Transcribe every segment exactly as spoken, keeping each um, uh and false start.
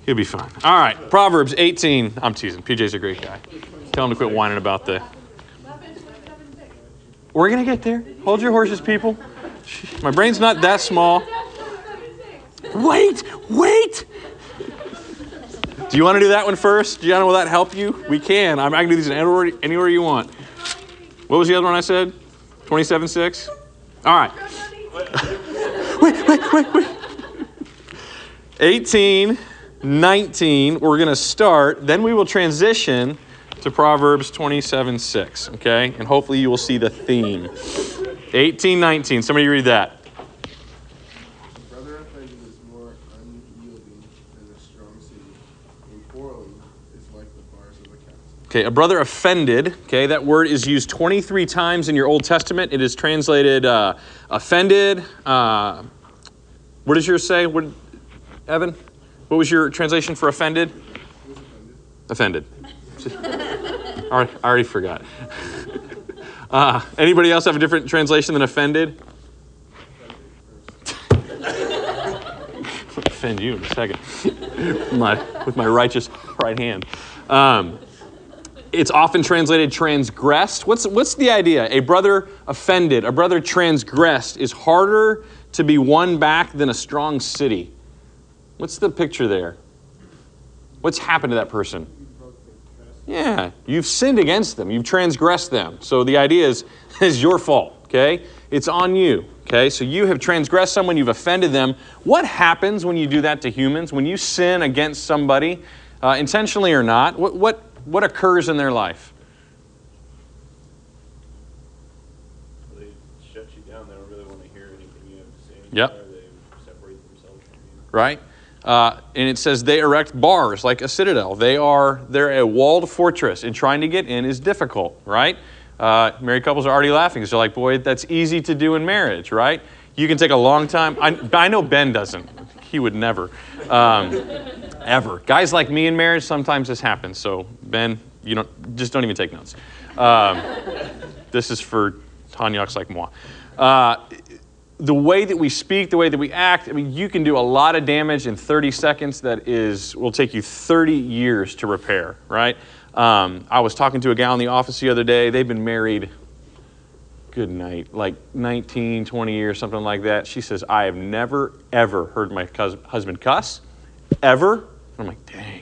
He'll be fine. All right, Proverbs eighteen. I'm teasing. P J's a great guy. Tell him to quit whining about the... We're going to get there. Hold your horses, people. My brain's not that small. Wait, wait. Do you want to do that one first? Gianna, will that help you? We can. I can do these in anywhere, anywhere you want. What was the other one I said? twenty-seven six? All right. Wait, wait, wait, wait. eighteen, nineteen, we're going to start. Then we will transition to Proverbs twenty-seven six, okay? And hopefully you will see the theme. eighteen, nineteen, somebody read that. Brother offended is more unyielding than a strong city, and quarreling is like the bars of a castle. Okay, a brother offended, okay, that word is used twenty-three times in your Old Testament. It is translated uh, offended. Uh, what does yours say, what, Evan? What was your translation for offended? Offended. I already forgot. Uh, anybody else have a different translation than offended? Offend you in a second. my, with my righteous right hand. Um, it's often translated transgressed. What's, what's the idea? A brother offended, a brother transgressed is harder to be won back than a strong city. What's the picture there? What's happened to that person? Yeah, you've sinned against them. You've transgressed them. So the idea is, it's your fault, okay? It's on you, okay? So you have transgressed someone, you've offended them. What happens when you do that to humans? When you sin against somebody, uh, intentionally or not, what, what, what occurs in their life? They shut you down. They don't really want to hear anything you have to say. Yep. They separate themselves from you. Right? Uh, and it says they erect bars like a citadel. They are, they're a walled fortress, and trying to get in is difficult, right? Uh, married couples are already laughing because they're like, boy, that's easy to do in marriage, right? You can take a long time. I, I know Ben doesn't. He would never, um, ever. Guys like me in marriage, sometimes this happens. So Ben, you don't, just don't even take notes. Um, this is for Tanyaks like moi. Uh, The way that we speak, the way that we act, I mean, you can do a lot of damage in thirty seconds that is will take you thirty years to repair, right? Um, I was talking to a gal in the office the other day. They've been married, good night, like nineteen, twenty years, something like that. She says, I have never, ever heard my cus- husband cuss, ever. I'm like, dang.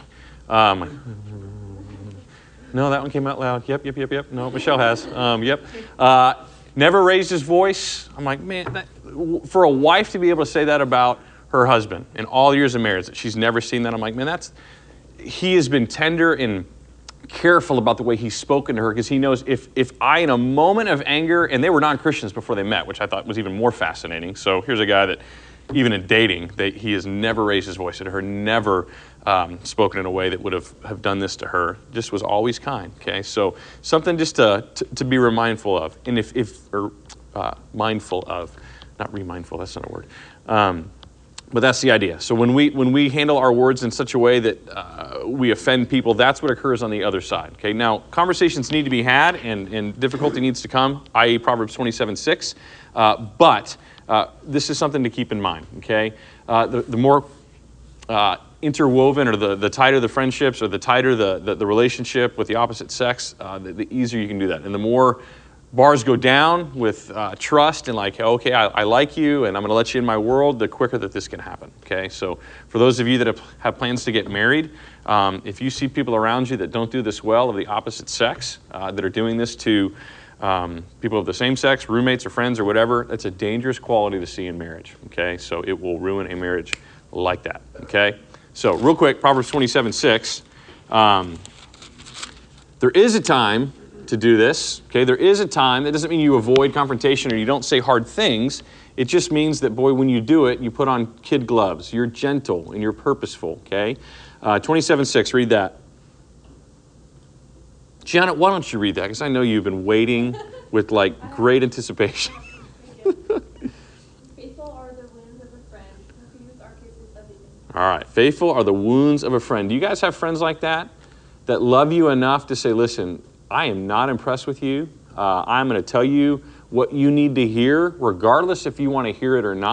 Um, no, that one came out loud. Yep, yep, yep, yep. No, Michelle has. Um, yep. Uh, never raised his voice. I'm like, man, that, for a wife to be able to say that about her husband in all the years of marriage, that she's never seen that, I'm like, man, that's, he has been tender and careful about the way he's spoken to her, because he knows if if I, in a moment of anger, and they were non-Christians before they met, which I thought was even more fascinating. So here's a guy that, even in dating, they, he has never raised his voice at her, never um, spoken in a way that would have, have done this to her, just was always kind, okay? So something just to, to, to be remindful of, and if, if or uh, mindful of, not remindful, that's not a word. Um, But that's the idea. So when we when we handle our words in such a way that uh, we offend people, that's what occurs on the other side. Okay. Now conversations need to be had, and, and difficulty needs to come, that is, Proverbs twenty-seven six. Uh, but uh, this is something to keep in mind. Okay. Uh, the the more uh, interwoven, or the, the tighter the friendships, or the tighter the the, the relationship with the opposite sex, uh, the, the easier you can do that, and the more bars go down with uh, trust and like, okay, I, I like you and I'm going to let you in my world, the quicker that this can happen, okay? So for those of you that have, have plans to get married, um, if you see people around you that don't do this well, of the opposite sex, uh, that are doing this to um, people of the same sex, roommates or friends or whatever, that's a dangerous quality to see in marriage, okay? So it will ruin a marriage like that, okay? So real quick, Proverbs twenty-seven six, um, there is a time to do this, okay? There is a time. That doesn't mean you avoid confrontation or you don't say hard things. It just means that, boy, when you do it, you put on kid gloves. You're gentle and you're purposeful, okay? Uh, twenty-seven six, read that. Gianna, why don't you read that? Because I know you've been waiting with, like, great anticipation. Faithful are the wounds of a friend, confused are kisses of the innocent. All right, faithful are the wounds of a friend. Do you guys have friends like that? That love you enough to say, listen, I am not impressed with you. Uh, I'm going to tell you what you need to hear, regardless if you want to hear it or not.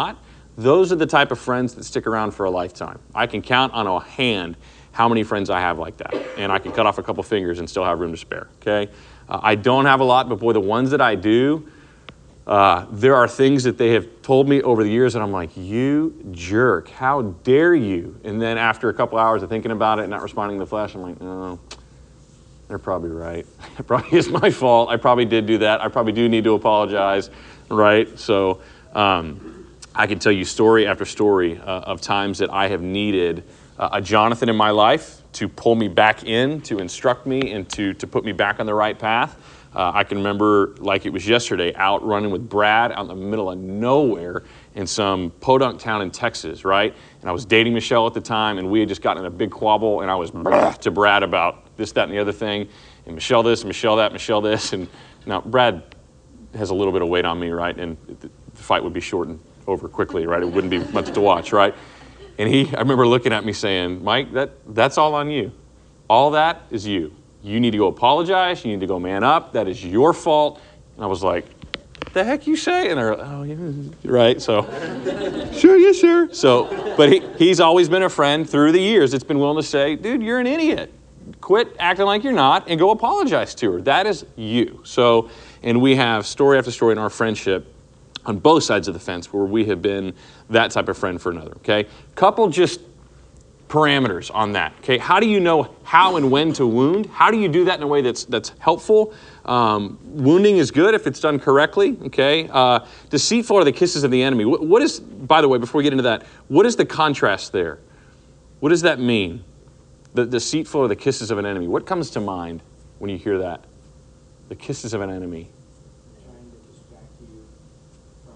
Those are the type of friends that stick around for a lifetime. I can count on a hand how many friends I have like that. And I can cut off a couple fingers and still have room to spare, okay? Uh, I don't have a lot, but boy, the ones that I do, uh, there are things that they have told me over the years that I'm like, you jerk, how dare you? And then after a couple hours of thinking about it and not responding to the flash, I'm like, no, they're probably right. It probably is my fault. I probably did do that. I probably do need to apologize, right? So um, I can tell you story after story uh, of times that I have needed uh, a Jonathan in my life to pull me back in, to instruct me, and to, to put me back on the right path. Uh, I can remember like it was yesterday, out running with Brad out in the middle of nowhere in some podunk town in Texas, right? And I was dating Michelle at the time, and we had just gotten in a big quabble, and I was to Brad about this, that, and the other thing, and Michelle this, Michelle that, Michelle this, and now Brad has a little bit of weight on me, right? And the fight would be shortened over quickly, right? It wouldn't be much to watch, right? And he, I remember looking at me saying, Mike, that that's all on you. All that is you. You need to go apologize. You need to go man up. That is your fault. And I was like, the heck you say? And they're like, oh, yeah, right. So, sure, yes, sir. So, but he, he's always been a friend through the years. It's been willing to say, dude, you're an idiot. Quit acting like you're not and go apologize to her. That is you. So, and we have story after story in our friendship on both sides of the fence where we have been that type of friend for another, okay? Couple just parameters on that, okay? How do you know how and when to wound? How do you do that in a way that's that's helpful? Um, wounding is good if it's done correctly, okay? Uh, deceitful are the kisses of the enemy. What, what is, by the way, before we get into that, what is the contrast there? What does that mean? The deceitful are the kisses of an enemy. What comes to mind when you hear that? The kisses of an enemy. Trying to distract you from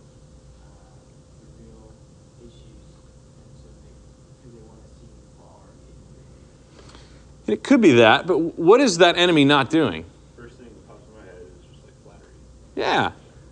uh, the real issues, and so they, because they want to see you fall or get you. And it could be that, but what is that enemy not doing? First thing that pops in my head is just like flattery. Yeah.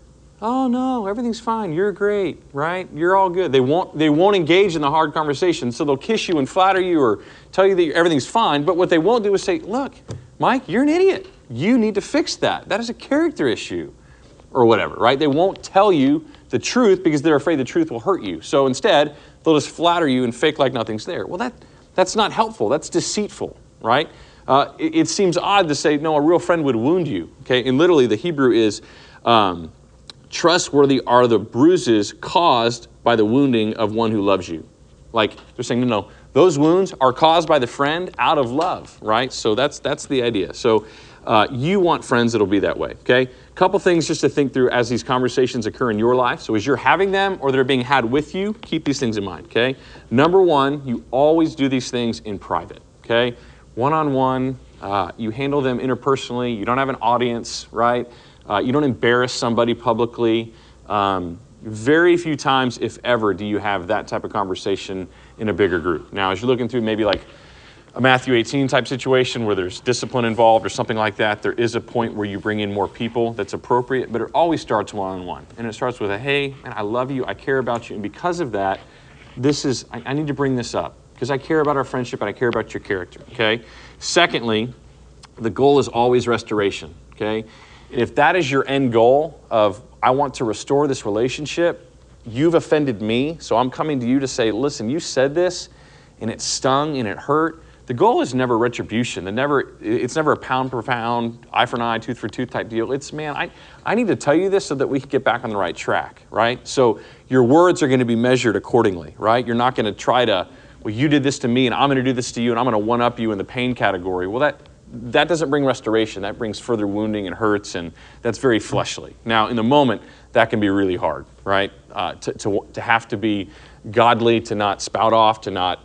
Oh no, everything's fine. You're great, right? You're all good. They won't they won't engage in the hard conversation, so they'll kiss you and flatter you or tell you that everything's fine, but what they won't do is say, look, Mike, you're an idiot. You need to fix that. That is a character issue or whatever, right? They won't tell you the truth because they're afraid the truth will hurt you. So instead, they'll just flatter you and fake like nothing's there. Well, that that's not helpful. That's deceitful, right? Uh, it, it seems odd to say, no, a real friend would wound you, okay? And literally the Hebrew is, um, trustworthy are the bruises caused by the wounding of one who loves you. Like they're saying, no, no, those wounds are caused by the friend out of love, right? So that's that's the idea. So uh, you want friends that'll be that way, okay? Couple things just to think through as these conversations occur in your life. So as you're having them or they're being had with you, keep these things in mind, okay? Number one, you always do these things in private, okay? One-on-one, uh, you handle them interpersonally. You don't have an audience, right? Uh, you don't embarrass somebody publicly. Um, very few times, if ever, do you have that type of conversation in a bigger group. Now, as you're looking through maybe like a Matthew eighteen type situation where there's discipline involved or something like that, there is a point where you bring in more people that's appropriate, but it always starts one-on-one. And it starts with a, hey, man, I love you, I care about you, and because of that, this is, I, I need to bring this up because I care about our friendship and I care about your character, okay? Secondly, the goal is always restoration, okay? And if that is your end goal of, I want to restore this relationship, you've offended me, so I'm coming to you to say, listen, you said this, and it stung and it hurt. The goal is never retribution. The never, it's never a pound per pound, eye for an eye, tooth for tooth type deal. It's, man, I, I need to tell you this so that we can get back on the right track, right? So your words are going to be measured accordingly, right? You're not going to try to, well, you did this to me, and I'm going to do this to you, and I'm going to one-up you in the pain category. Well, that that doesn't bring restoration. That brings further wounding and hurts, and that's very fleshly. Now, in the moment, that can be really hard, right? Uh, to, to, to have to be godly, to not spout off, to not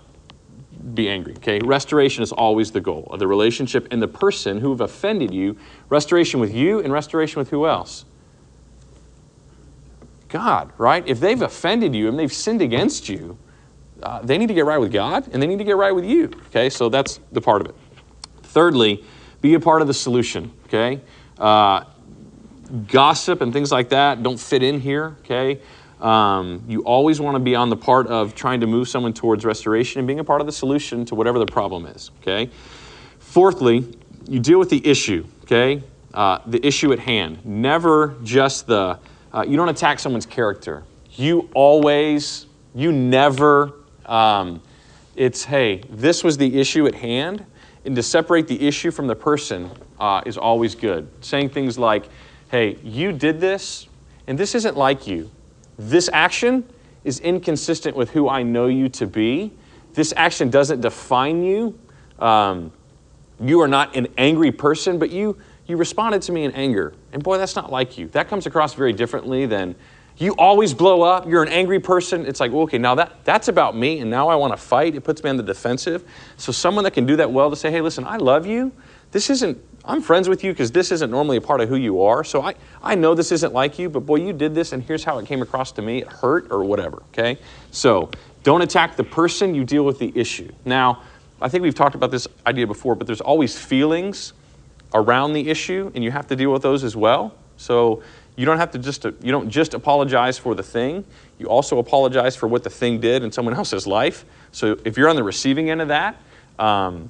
be angry, okay? Restoration is always the goal of the relationship and the person who have offended you. Restoration with you and restoration with who else? God, right? If they've offended you and they've sinned against you, uh, they need to get right with God and they need to get right with you, okay? So that's the part of it. Thirdly, be a part of the solution, okay? Uh, gossip and things like that don't fit in here, okay? Um, you always want to be on the part of trying to move someone towards restoration and being a part of the solution to whatever the problem is, okay? Fourthly, you deal with the issue, okay? Uh, the issue at hand. Never just the, uh, you don't attack someone's character. You always, you never, um, it's, hey, this was the issue at hand, and to separate the issue from the person uh, is always good. Saying things like, hey, you did this, and this isn't like you. This action is inconsistent with who I know you to be. This action doesn't define you. Um, you are not an angry person, but you you responded to me in anger. And boy, that's not like you. That comes across very differently than you always blow up. You're an angry person. It's like, well, okay, now that, that's about me, and now I want to fight. It puts me on the defensive. So someone that can do that well to say, hey, listen, I love you. This isn't, I'm friends with you because this isn't normally a part of who you are. So I, I know this isn't like you, but boy, you did this, and here's how it came across to me. It hurt or whatever, okay? So don't attack the person. You deal with the issue. Now, I think we've talked about this idea before, but there's always feelings around the issue, and you have to deal with those as well. So you don't have to just, you don't just apologize for the thing. You also apologize for what the thing did in someone else's life. So if you're on the receiving end of that, um,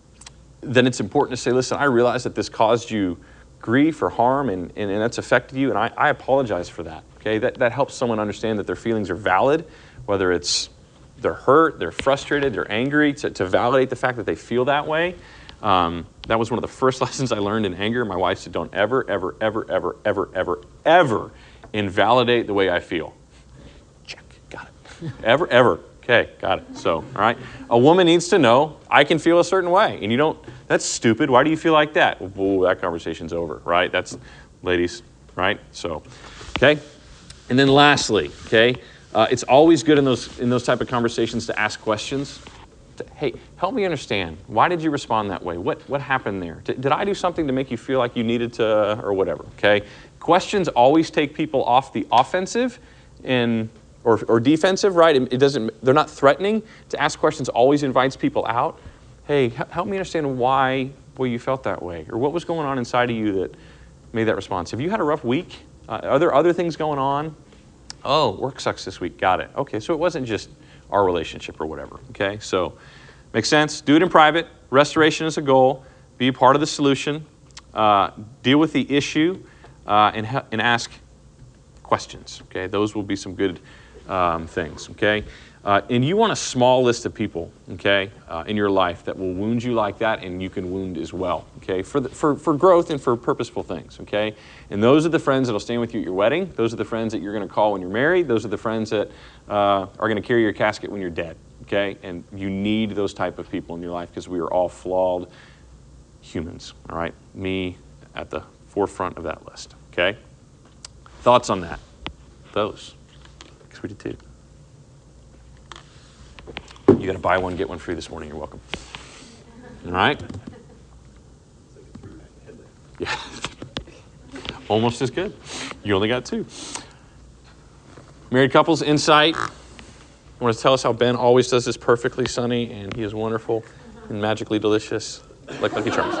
then it's important to say, listen, I realize that this caused you grief or harm, and, and, and that's affected you, and I, I apologize for that. Okay, that, that helps someone understand that their feelings are valid, whether it's they're hurt, they're frustrated, they're angry, to, to validate the fact that they feel that way. Um, that was one of the first lessons I learned in anger. My wife said, don't ever, ever, ever, ever, ever, ever, ever invalidate the way I feel. Check, got it. Ever, ever. Okay, got it. So, all right. A woman needs to know, I can feel a certain way. And you don't, that's stupid. Why do you feel like that? Well, that conversation's over, right? That's, ladies, right? So, okay. And then lastly, okay, uh, it's always good in those, in those type of conversations to ask questions. Hey, help me understand. Why did you respond that way? What what happened there? Did, did I do something to make you feel like you needed to, or whatever? Okay. Questions always take people off the offensive, and or or defensive, right? It, it doesn't. They're not threatening. To ask questions always invites people out. Hey, help me understand why well you felt that way, or what was going on inside of you that made that response. Have you had a rough week? Uh, are there other things going on? Oh, work sucks this week. Got it. Okay, so it wasn't just our relationship or whatever, okay? So, makes sense. Do it in private. Restoration is a goal. Be a part of the solution. Uh, deal with the issue uh, and, ha- and ask questions, okay? Those will be some good um, things, okay? Uh, and you want a small list of people, okay, uh, in your life that will wound you like that, and you can wound as well, okay, for, the, for, for growth and for purposeful things, okay? And those are the friends that will stand with you at your wedding. Those are the friends that you're going to call when you're married. Those are the friends that uh, are going to carry your casket when you're dead, okay? And you need those type of people in your life because we are all flawed humans, all right? Me at the forefront of that list, okay? Thoughts on that? Those, because we did too. You got to buy one, get one free this morning. You're welcome. All right? Yeah. Almost as good. You only got two. Married couples insight. I want to tell us how Ben always does this perfectly, Sonny, and he is wonderful and magically delicious, like Lucky Charms.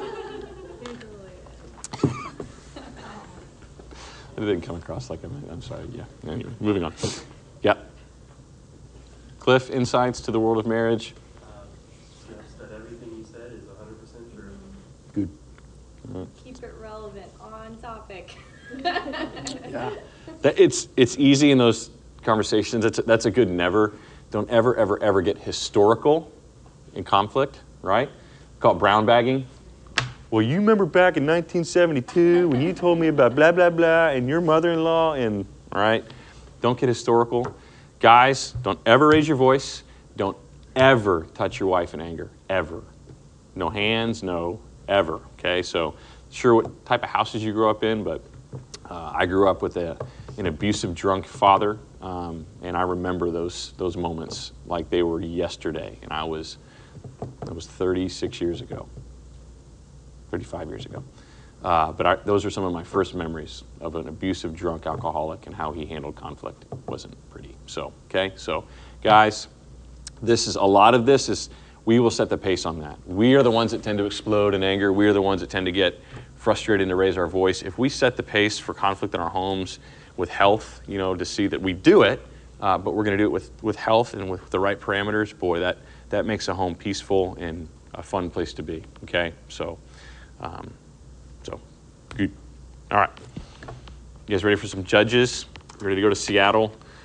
It didn't come across like I'm, I'm sorry. Yeah. Anyway, moving on. Yeah. Cliff, insights to the world of marriage. Um, yes, that everything you said is one hundred percent true. Good. Uh, Keep it relevant, on topic. yeah. That, it's it's easy in those conversations. It's, that's a good never. Don't ever, ever, ever get historical in conflict, right? Call it brown bagging. Well, you remember back in nineteen seventy-two when you told me about blah, blah, blah, and your mother-in-law, and, all right? Don't get historical. Guys, don't ever raise your voice. Don't ever touch your wife in anger, ever. No hands, no, ever, okay? So, sure what type of houses you grew up in, but uh, I grew up with a, an abusive, drunk father, um, and I remember those those moments like they were yesterday, and I was, that was thirty-six years ago, thirty-five years ago. Uh, but I, those are some of my first memories of an abusive, drunk alcoholic and how he handled conflict. It wasn't pretty. So, okay? So, guys, this is, a lot of this is, we will set the pace on that. We are the ones that tend to explode in anger. We are the ones that tend to get frustrated and to raise our voice. If we set the pace for conflict in our homes with health, you know, to see that we do it, uh, but we're going to do it with, with health and with the right parameters, boy, that, that makes a home peaceful and a fun place to be, okay? So, um, So, good. All right. You guys ready for some judges? Ready to go to Seattle?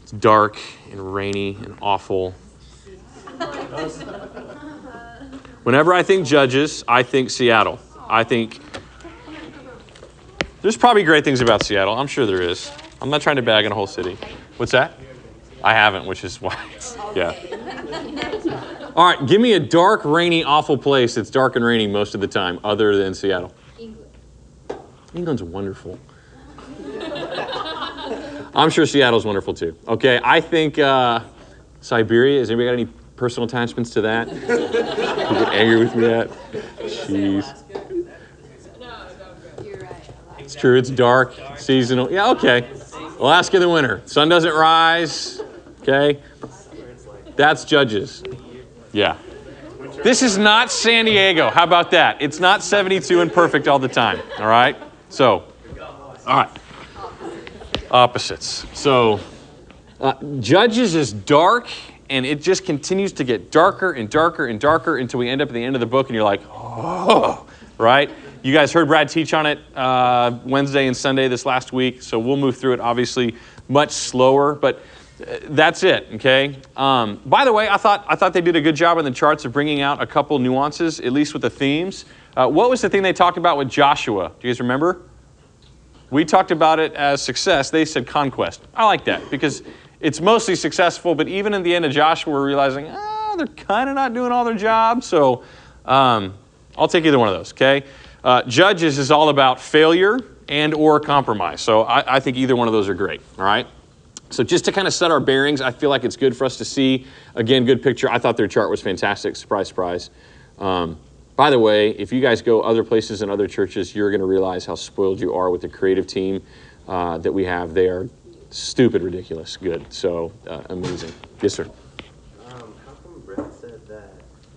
It's dark and rainy and awful. Whenever I think Judges, I think Seattle. I think there's probably great things about Seattle. I'm sure there is. I'm not trying to bag on a whole city. What's that? I haven't, which is why. Yeah. All right, give me a dark, rainy, awful place that's dark and rainy most of the time other than Seattle. England. England's wonderful. I'm sure Seattle's wonderful too. Okay, I think uh, Siberia. Has anybody got any personal attachments to that? You get angry with me at? Jeez. You're right. It's true. It's dark, seasonal. Yeah, okay. Alaska in the winter. Sun doesn't rise. Okay. That's Judges. Yeah. This is not San Diego. How about that? It's not seventy-two and perfect all the time. All right. So, all right. Opposites. So, uh, Judges is dark, and it just continues to get darker and darker and darker until we end up at the end of the book, and you're like, oh, right? You guys heard Brad teach on it uh, Wednesday and Sunday this last week, so we'll move through it obviously much slower, but uh, that's it, okay? Um, by the way, I thought I thought they did a good job on the charts of bringing out a couple nuances, at least with the themes. Uh, what was the thing they talked about with Joshua? Do you guys remember? We talked about it as success. They said conquest. I like that because it's mostly successful, but even in the end of Joshua, we're realizing, ah, they're kind of not doing all their job. So um, I'll take either one of those, okay? Uh, Judges is all about failure and or compromise. So I, I think either one of those are great, all right? So just to kind of set our bearings, I feel like it's good for us to see. Again, good picture. I thought their chart was fantastic. Surprise, surprise. Um, By the way, if you guys go other places and other churches, you're going to realize how spoiled you are with the creative team uh, that we have. They are stupid, ridiculous, good. So uh, amazing. Yes, sir. Um, how come Brett said that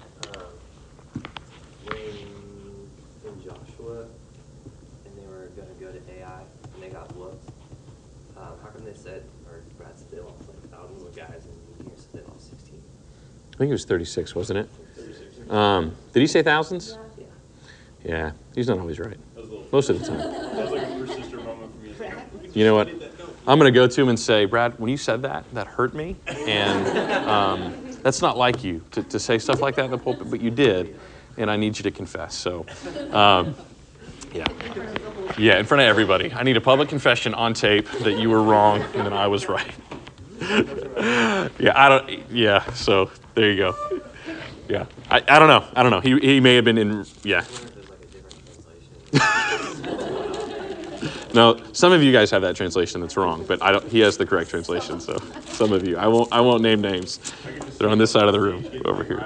um, when in Joshua and they were going to go to Ai and they got looked, um, how come they said, or Brad said they lost like thousands of guys and you said they lost sixteen? I think it was thirty-six, wasn't it? Um, did he say thousands? Yeah. Yeah, he's not always right. That was a little, Most of the time. that was like a first sister moment for me. You know what? I'm going to go to him and say, Brad, when you said that, that hurt me. And um, that's not like you to, to say stuff like that in the pulpit, but you did. And I need you to confess. So, um, yeah. Yeah, in front of everybody. I need a public confession on tape that you were wrong and that I was right. yeah, I don't, yeah, so there you go. Yeah, I, I don't know. I don't know. He he may have been in, yeah. I wonder if there's like a different translation. No, some of you guys have that translation that's wrong, but I don't. He has the correct translation. So some of you, I won't. I won't name names. They're on this side of the room, over here.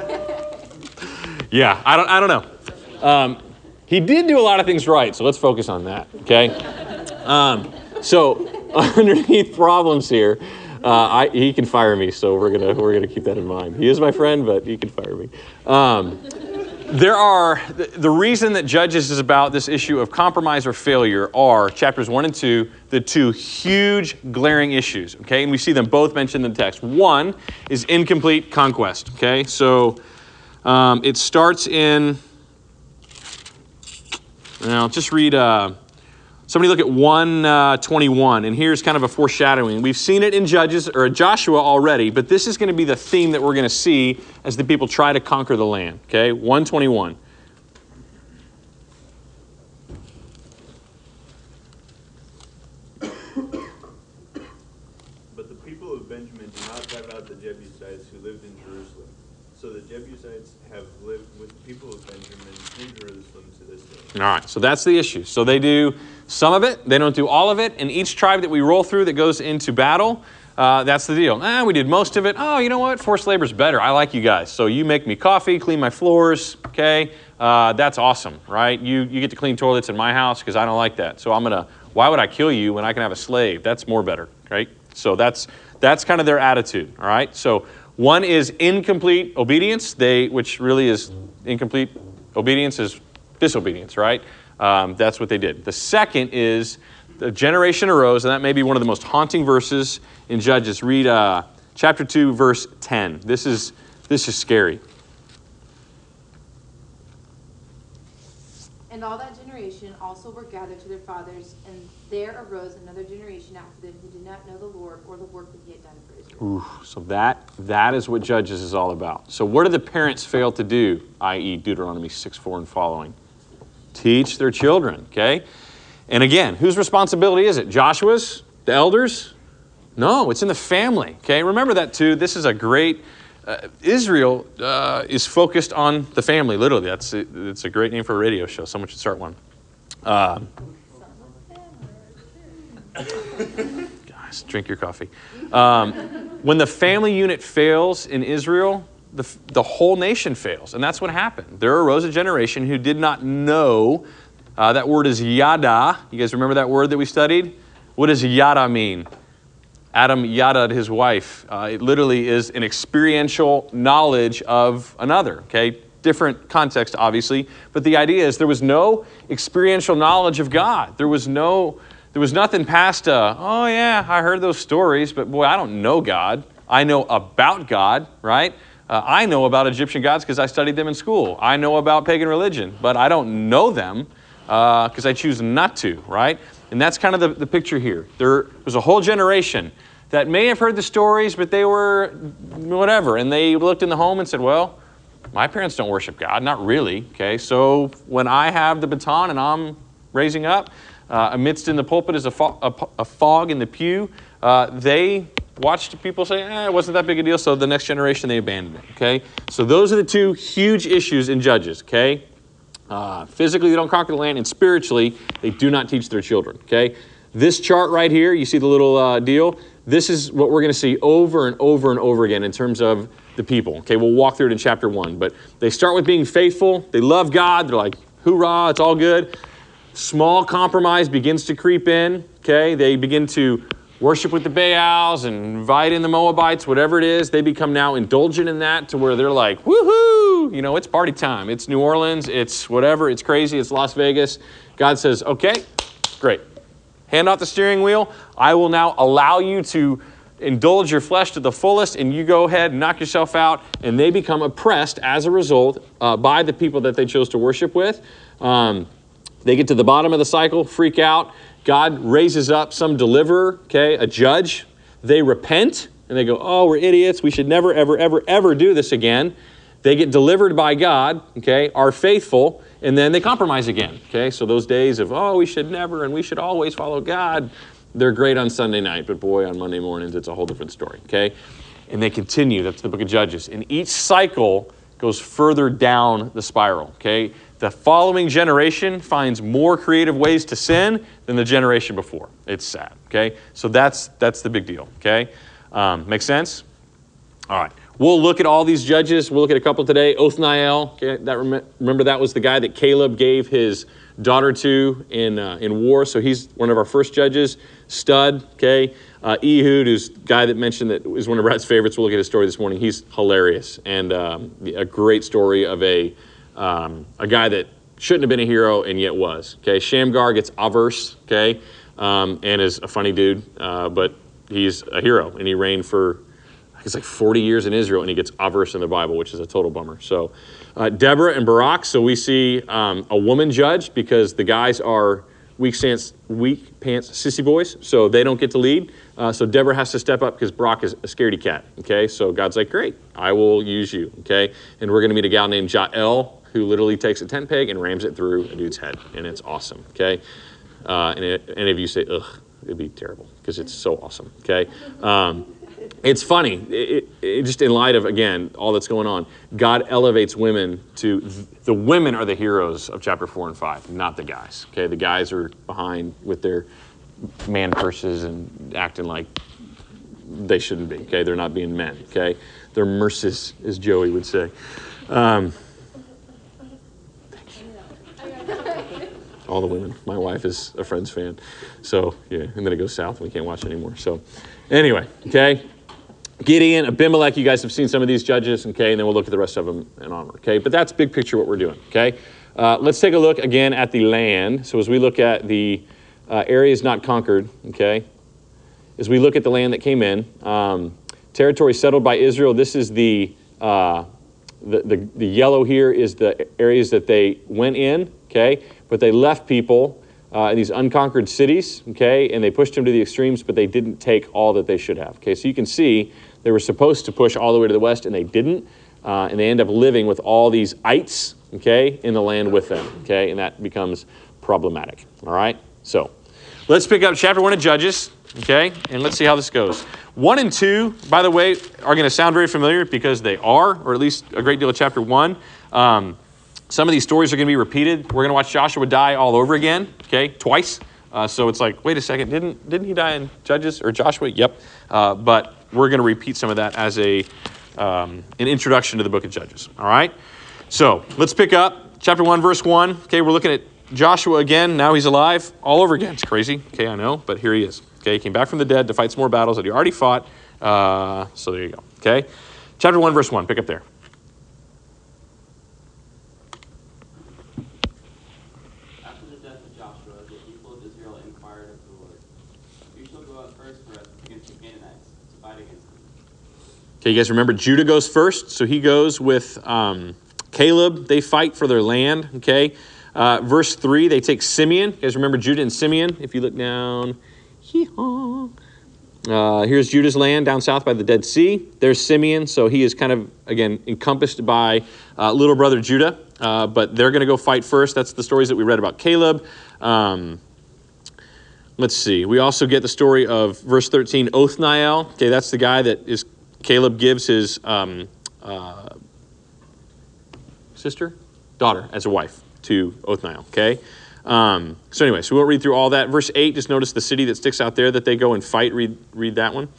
Yeah, I don't. I don't know. Um, he did do a lot of things right, so let's focus on that. Okay. Um, so underneath problems here, uh, I, he can fire me. So we're gonna we're gonna keep that in mind. He is my friend, but he can fire me. Um, There are, the reason that Judges is about this issue of compromise or failure are chapters one and two, the two huge glaring issues, okay? And we see them both mentioned in the text. One is incomplete conquest, okay? So um, it starts in, now just read, uh, somebody look at one twenty-one, and here's kind of a foreshadowing. We've seen it in Judges, or Joshua already, but this is going to be the theme that we're going to see as the people try to conquer the land, okay? one twenty-one. But the people of Benjamin did not drive out the Jebusites who lived in Jerusalem. So the Jebusites have lived with the people of Benjamin in Jerusalem to this day. All right, so that's the issue. So they do some of it, they don't do all of it, and each tribe that we roll through that goes into battle, uh, that's the deal. Ah, we did most of it. Oh, you know what? Forced labor is better. I like you guys. So you make me coffee, clean my floors, okay? Uh, that's awesome, right? You you get to clean toilets in my house because I don't like that. So I'm going to, why would I kill you when I can have a slave? That's more better, right? So that's that's kind of their attitude, all right? So one is incomplete obedience, they which really is incomplete obedience is disobedience, right? Um, that's what they did. The second is the generation arose, and that may be one of the most haunting verses in Judges. Read uh, chapter two, verse ten. This is this is scary. And And all that generation also were gathered to their fathers, and there arose another generation after them who did not know the Lord or the work that he had done for Israel. Ooh, so that that is what Judges is all about. So what do the parents fail to do, that is. Deuteronomy six four and following? Teach their children, okay? And again, whose responsibility is it? Joshua's? The elders? No, it's in the family, okay? Remember that too. This is a great, uh, Israel uh, is focused on the family, literally. That's It's a great name for a radio show. Someone should start one. Uh, guys, drink your coffee. Um, when the family unit fails in Israel, the, the whole nation fails. And that's what happened. There arose a generation who did not know. Uh, that word is yada. You guys remember that word that we studied? What does yada mean? Adam yada'd his wife. Uh, it literally is an experiential knowledge of another, okay? Different context, obviously. But the idea is there was no experiential knowledge of God. There was no, there was nothing past, uh, oh yeah, I heard those stories, but boy, I don't know God. I know about God, right? Uh, I know about Egyptian gods because I studied them in school. I know about pagan religion, but I don't know them because uh, I choose not to, right? And that's kind of the, the picture here. There was a whole generation that may have heard the stories, but they were whatever. And they looked in the home and said, well, my parents don't worship God. Not really, okay? So when I have the baton and I'm raising up, uh, amidst in the pulpit is a, fo- a, a fog in the pew, uh, they watched people say, eh, it wasn't that big a deal. So the next generation, they abandoned it, okay? So those are the two huge issues in Judges, okay? Uh, physically, they don't conquer the land, and spiritually, they do not teach their children, okay? This chart right here, you see the little uh, deal? This is what we're going to see over and over and over again in terms of the people, okay? We'll walk through it in chapter one, but they start with being faithful. They love God. They're like, hoorah, it's all good. Small compromise begins to creep in, okay? They begin to worship with the Baals and invite in the Moabites, whatever it is. They become now indulgent in that to where they're like, woohoo, you know, it's party time. It's New Orleans. It's whatever. It's crazy. It's Las Vegas. God says, okay, great. Hand off the steering wheel. I will now allow you to indulge your flesh to the fullest, and you go ahead and knock yourself out. And they become oppressed as a result uh, by the people that they chose to worship with. Um, they get to the bottom of the cycle, freak out. God raises up some deliverer, okay, a judge. They repent, and they go, oh, we're idiots. We should never, ever, ever, ever do this again. They get delivered by God, okay, are faithful, and then they compromise again, okay? So those days of, oh, we should never and we should always follow God, they're great on Sunday night, but boy, on Monday mornings, it's a whole different story, okay? And they continue. That's the book of Judges. And each cycle goes further down the spiral, okay? The following generation finds more creative ways to sin than the generation before. It's sad, okay? So that's that's the big deal, okay? Um, make sense? All right. We'll look at all these judges. We'll look at a couple today. Othniel, okay? That rem- remember that was the guy that Caleb gave his daughter to in uh, in war. So he's one of our first judges. Stud, okay? Uh, Ehud, who's the guy that mentioned that is one of Brad's favorites. We'll look at his story this morning. He's hilarious and um, a great story of a um, a guy that shouldn't have been a hero and yet was. Okay, Shamgar gets averse, okay, um, and is a funny dude, uh, but he's a hero and he reigned for I think it's like forty years in Israel, and he gets averse in the Bible, which is a total bummer. So uh, Deborah and Barak. So we see um, a woman judge because the guys are weak pants, weak pants sissy boys, so they don't get to lead. Uh, so Deborah has to step up because Barak is a scaredy cat, okay? So God's like, great, I will use you, okay? And we're going to meet a gal named Jael who literally takes a tent peg and rams it through a dude's head, and it's awesome, okay? Uh, and it, any of you say, ugh, it'd be terrible because it's so awesome, okay? Um, it's funny, it, it, it just in light of, again, all that's going on, God elevates women to, the women are the heroes of chapter four and five, not the guys, okay? The guys are behind with their man purses and acting like they shouldn't be, okay? They're not being men, okay? They're merces, as Joey would say. Um, all the women. My wife is a Friends fan. So, yeah, and then it goes south and we can't watch anymore. So, anyway, okay? Gideon, Abimelech, you guys have seen some of these judges, okay? And then we'll look at the rest of them and onward, okay? But that's big picture what we're doing, okay? Uh, let's take a look again at the land. So as we look at the uh, areas not conquered, okay? As we look at the land that came in, um, territory settled by Israel, this is the, uh, the, the, the yellow here is the areas that they went in, okay? but they left people uh, in these unconquered cities, okay, and they pushed them to the extremes, but they didn't take all that they should have, okay? So you can see they were supposed to push all the way to the west, and they didn't, uh, and they end up living with all these ites, okay, in the land with them, okay, and that becomes problematic, all right? So let's pick up chapter one of Judges, okay, and let's see how this goes. One and two, by the way, are going to sound very familiar because they are, or at least a great deal of chapter one. Um, some of these stories are going to be repeated. We're going to watch Joshua die all over again, okay, twice. Uh, so it's like, wait a second, didn't didn't he die in Judges or Joshua? Yep. Uh, but we're going to repeat some of that as a um, an introduction to the book of Judges. All right. So let's pick up chapter one, verse one. Okay, we're looking at Joshua again. Now he's alive all over again. It's crazy. Okay, I know, but here he is. Okay, he came back from the dead to fight some more battles that he already fought. Uh, so there you go. Okay, chapter one, verse one. Pick up there. After the death of Joshua, the people of Israel inquired of the Lord, "Who shall go out first for us against the Canaanites to fight against them?" Okay, you guys remember Judah goes first, so he goes with um, Caleb. They fight for their land. Okay, uh, verse three. They take Simeon. You guys remember Judah and Simeon? If you look down. Uh, here's Judah's land down south by the Dead Sea. There's Simeon, so he is kind of, again, encompassed by uh, little brother Judah, uh, but they're going to go fight first. That's the stories that we read about Caleb. Um, let's see. We also get the story of verse thirteen, Othniel. Okay, that's the guy that is Caleb gives his um, uh, sister, daughter, as a wife to Othniel, okay? Um, so anyway, so we won't read through all that. Verse eight, just notice the city that sticks out there that they go and fight. Read read that one.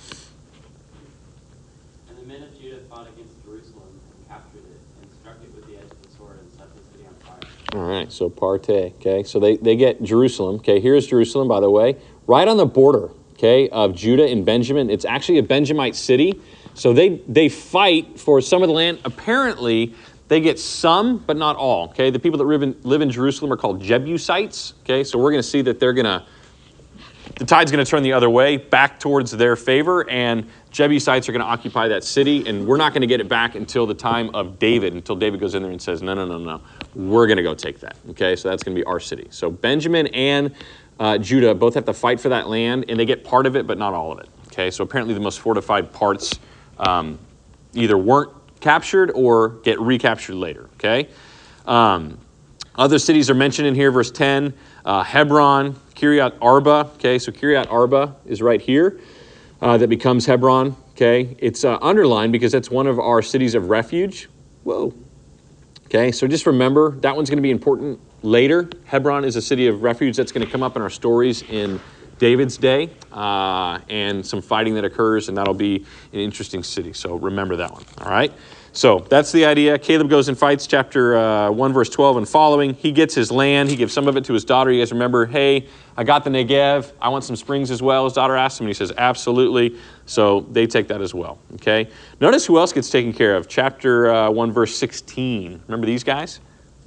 And the men of Judah fought against Jerusalem and captured it and struck it with the edge of the sword and set the city on fire. All right, so partay, okay? So they, they get Jerusalem. Okay, here's Jerusalem, by the way, right on the border, okay, of Judah and Benjamin. It's actually a Benjamite city. So they, they fight for some of the land. Apparently, they get some, but not all, okay? The people that live in, live in Jerusalem are called Jebusites, okay? So we're going to see that they're going to, the tide's going to turn the other way, back towards their favor, and Jebusites are going to occupy that city, and we're not going to get it back until the time of David, until David goes in there and says, no, no, no, no, we're going to go take that, okay? So that's going to be our city. So Benjamin and uh, Judah both have to fight for that land, and they get part of it, but not all of it, okay? So apparently the most fortified parts um, either weren't captured or get recaptured later, okay? Um, other cities are mentioned in here, verse ten, uh, Hebron, Kiryat Arba, okay? So Kiryat Arba is right here. Uh, that becomes Hebron, okay? It's uh, underlined because that's one of our cities of refuge. Whoa. Okay, so just remember, that one's going to be important later. Hebron is a city of refuge that's going to come up in our stories in David's day, uh, and some fighting that occurs, and that'll be an interesting city. So remember that one, all right? So that's the idea. Caleb goes and fights, chapter uh, one, verse twelve and following. He gets his land. He gives some of it to his daughter. You guys remember, hey, I got the Negev. I want some springs as well. His daughter asks him, and he says, absolutely. So they take that as well, okay? Notice who else gets taken care of. Chapter uh, one, verse sixteen. Remember these guys?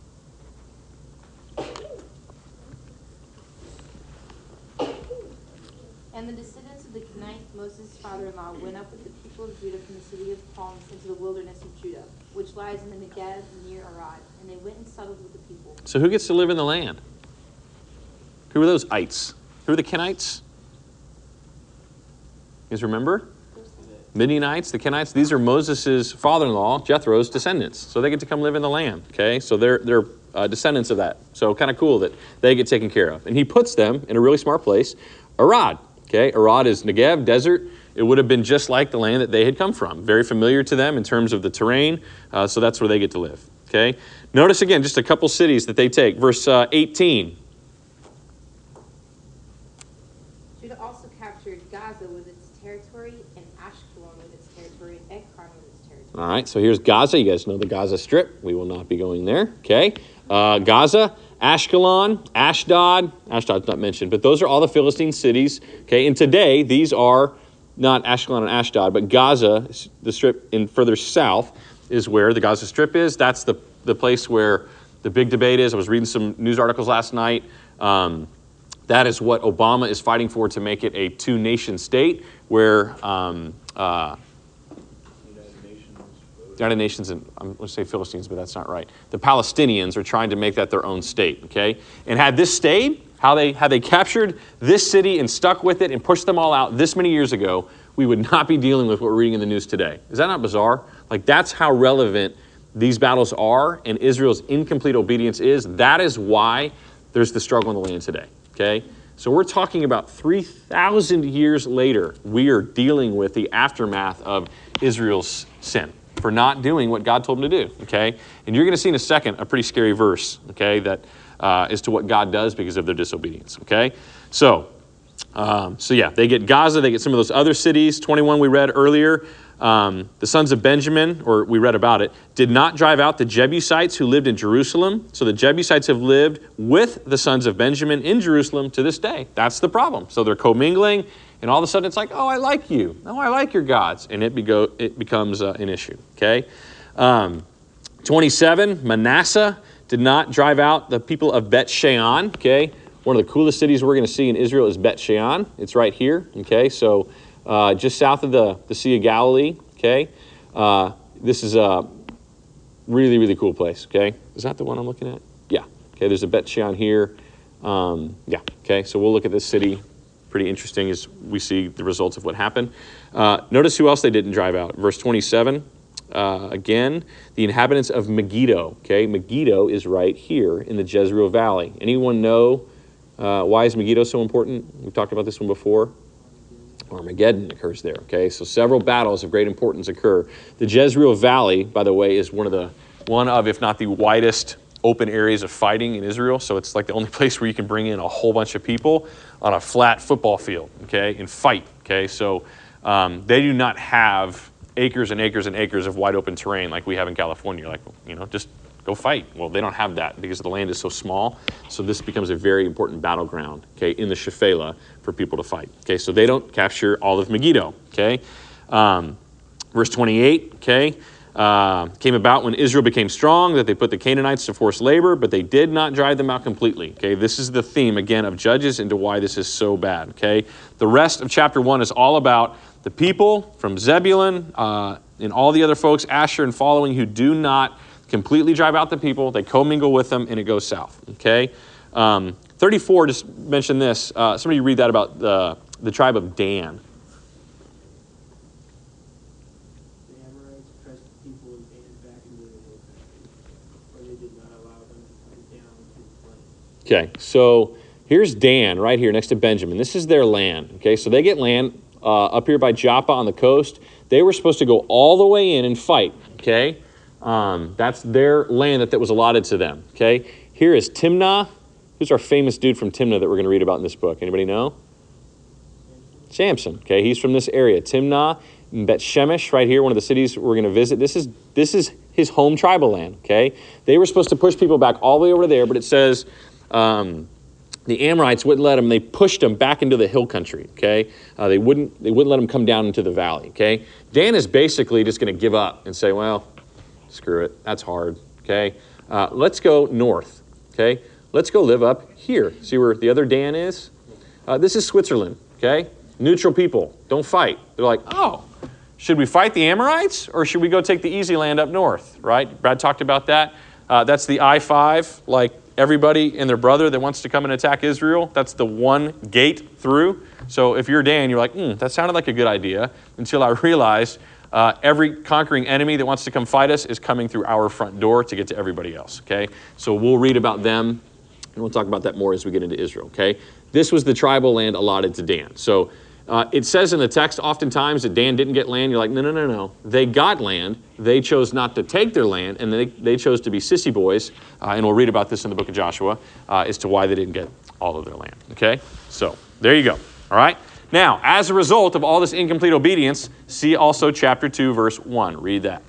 And the descendants of the Kenite, Moses' father-in-law, went up with the people of Judah from the city of palms into the wilderness of Judah, which lies in the Negev near Arad. And they went and settled with the people. So who gets to live in the land? Who are those ites? Who are the Kenites? You guys remember? Midianites, the Kenites. These are Moses' father-in-law, Jethro's descendants. So they get to come live in the land, okay? So they're, they're uh, descendants of that. So kind of cool that they get taken care of. And he puts them in a really smart place, Arad. Okay, Arad is Negev, desert. It would have been just like the land that they had come from. Very familiar to them in terms of the terrain, uh, so that's where they get to live. Okay, notice again just a couple cities that they take. Verse uh, eighteen. Judah also captured Gaza with its territory, and Ashkelon with its territory, and Ekron with its territory. All right, so here's Gaza. You guys know the Gaza Strip. We will not be going there. Okay, uh, Gaza, Ashkelon, Ashdod. Ashdod's not mentioned, but those are all the Philistine cities. Okay, and today these are not Ashkelon and Ashdod, but Gaza, the strip in further south, is where the Gaza Strip is. That's the, the place where the big debate is. I was reading some news articles last night. Um, that is what Obama is fighting for, to make it a two-nation state where... Um, uh, United Nations vote. United Nations, and I'm going to say Philistines, but that's not right. The Palestinians are trying to make that their own state, okay? And had this stayed, how they, had they captured this city and stuck with it and pushed them all out this many years ago, we would not be dealing with what we're reading in the news today. Is that not bizarre? Like, that's how relevant these battles are and Israel's incomplete obedience is. That is why there's the struggle in the land today, okay? So we're talking about three thousand years later, we are dealing with the aftermath of Israel's sin for not doing what God told them to do, okay? And you're going to see in a second a pretty scary verse, okay, that uh, as to what God does because of their disobedience, okay? So, um, so yeah, they get Gaza, they get some of those other cities. twenty-one we read earlier. Um, the sons of Benjamin, or we read about it, did not drive out the Jebusites who lived in Jerusalem. So the Jebusites have lived with the sons of Benjamin in Jerusalem to this day. That's the problem. So they're commingling, and all of a sudden it's like, oh, I like you. Oh, I like your gods. And it, be- it becomes uh, an issue, okay? Um, twenty-seven, Manasseh did not drive out the people of Bet Shean, okay? One of the coolest cities we're going to see in Israel is Bet Shean. It's right here, okay? So uh, just south of the, the Sea of Galilee, okay? Uh, this is a really, really cool place, okay? Is that the one I'm looking at? Yeah, okay, there's a Bet Shean here. Um, yeah, okay, so we'll look at this city. Pretty interesting as we see the results of what happened. Uh, notice who else they didn't drive out. Verse twenty-seven, uh, again, the inhabitants of Megiddo, okay? Megiddo is right here in the Jezreel Valley. Anyone know uh, why is Megiddo so important? We've talked about this one before. Armageddon occurs there, okay? So several battles of great importance occur. The Jezreel Valley, by the way, is one of the, one of, if not the widest open areas of fighting in Israel. So it's like the only place where you can bring in a whole bunch of people on a flat football field, okay, and fight, okay? So um, they do not have acres and acres and acres of wide open terrain like we have in California. Like, you know, just go fight. Well, they don't have that because the land is so small. So this becomes a very important battleground, okay, in the Shephelah for people to fight. Okay, so they don't capture all of Megiddo, okay? Um, verse twenty-eight, okay, uh, came about when Israel became strong that they put the Canaanites to forced labor, but they did not drive them out completely, okay? This is the theme, again, of Judges into why this is so bad, okay? The rest of chapter one is all about the people from Zebulun uh, and all the other folks, Asher and following, who do not completely drive out the people. They commingle with them, and it goes south, okay? Um, thirty-four, just mention this. Uh, somebody read that about the, the tribe of Dan. The Amorites pressed the people of Dan back into the hill country, where they did not allow them to come down to the plain. Okay, so here's Dan right here next to Benjamin. This is their land, okay? So they get land uh, up here by Joppa on the coast. They were supposed to go all the way in and fight, okay? Um, that's their land that, that was allotted to them, okay? Here is Timnah. Who's our famous dude from Timnah that we're going to read about in this book? Anybody know? Samson, okay? He's from this area. Timnah, Bet Shemesh, right here, one of the cities we're going to visit. This is, this is his home tribal land, okay? They were supposed to push people back all the way over there, but it says um, the Amorites wouldn't let them. They pushed them back into the hill country, okay? Uh, they wouldn't, they wouldn't let them come down into the valley, okay? Dan is basically just going to give up and say, well, screw it. That's hard, okay? Uh, let's go north, okay? Let's go live up here. See where the other Dan is? Uh, this is Switzerland, okay? Neutral people. Don't fight. They're like, oh, should we fight the Amorites or should we go take the easy land up north, right? Brad talked about that. Uh, that's the I five, like everybody and their brother that wants to come and attack Israel. That's the one gate through. So if you're Dan, you're like, hmm, that sounded like a good idea until I realized Uh, every conquering enemy that wants to come fight us is coming through our front door to get to everybody else, okay? So we'll read about them, and we'll talk about that more as we get into Israel, okay? This was the tribal land allotted to Dan. So uh, it says in the text oftentimes that Dan didn't get land. You're like, no, no, no, no. They got land. They chose not to take their land, and they, they chose to be sissy boys, uh, and we'll read about this in the book of Joshua uh, as to why they didn't get all of their land, okay? So there you go, all right? Now, as a result of all this incomplete obedience, see also chapter two, verse one. Read that.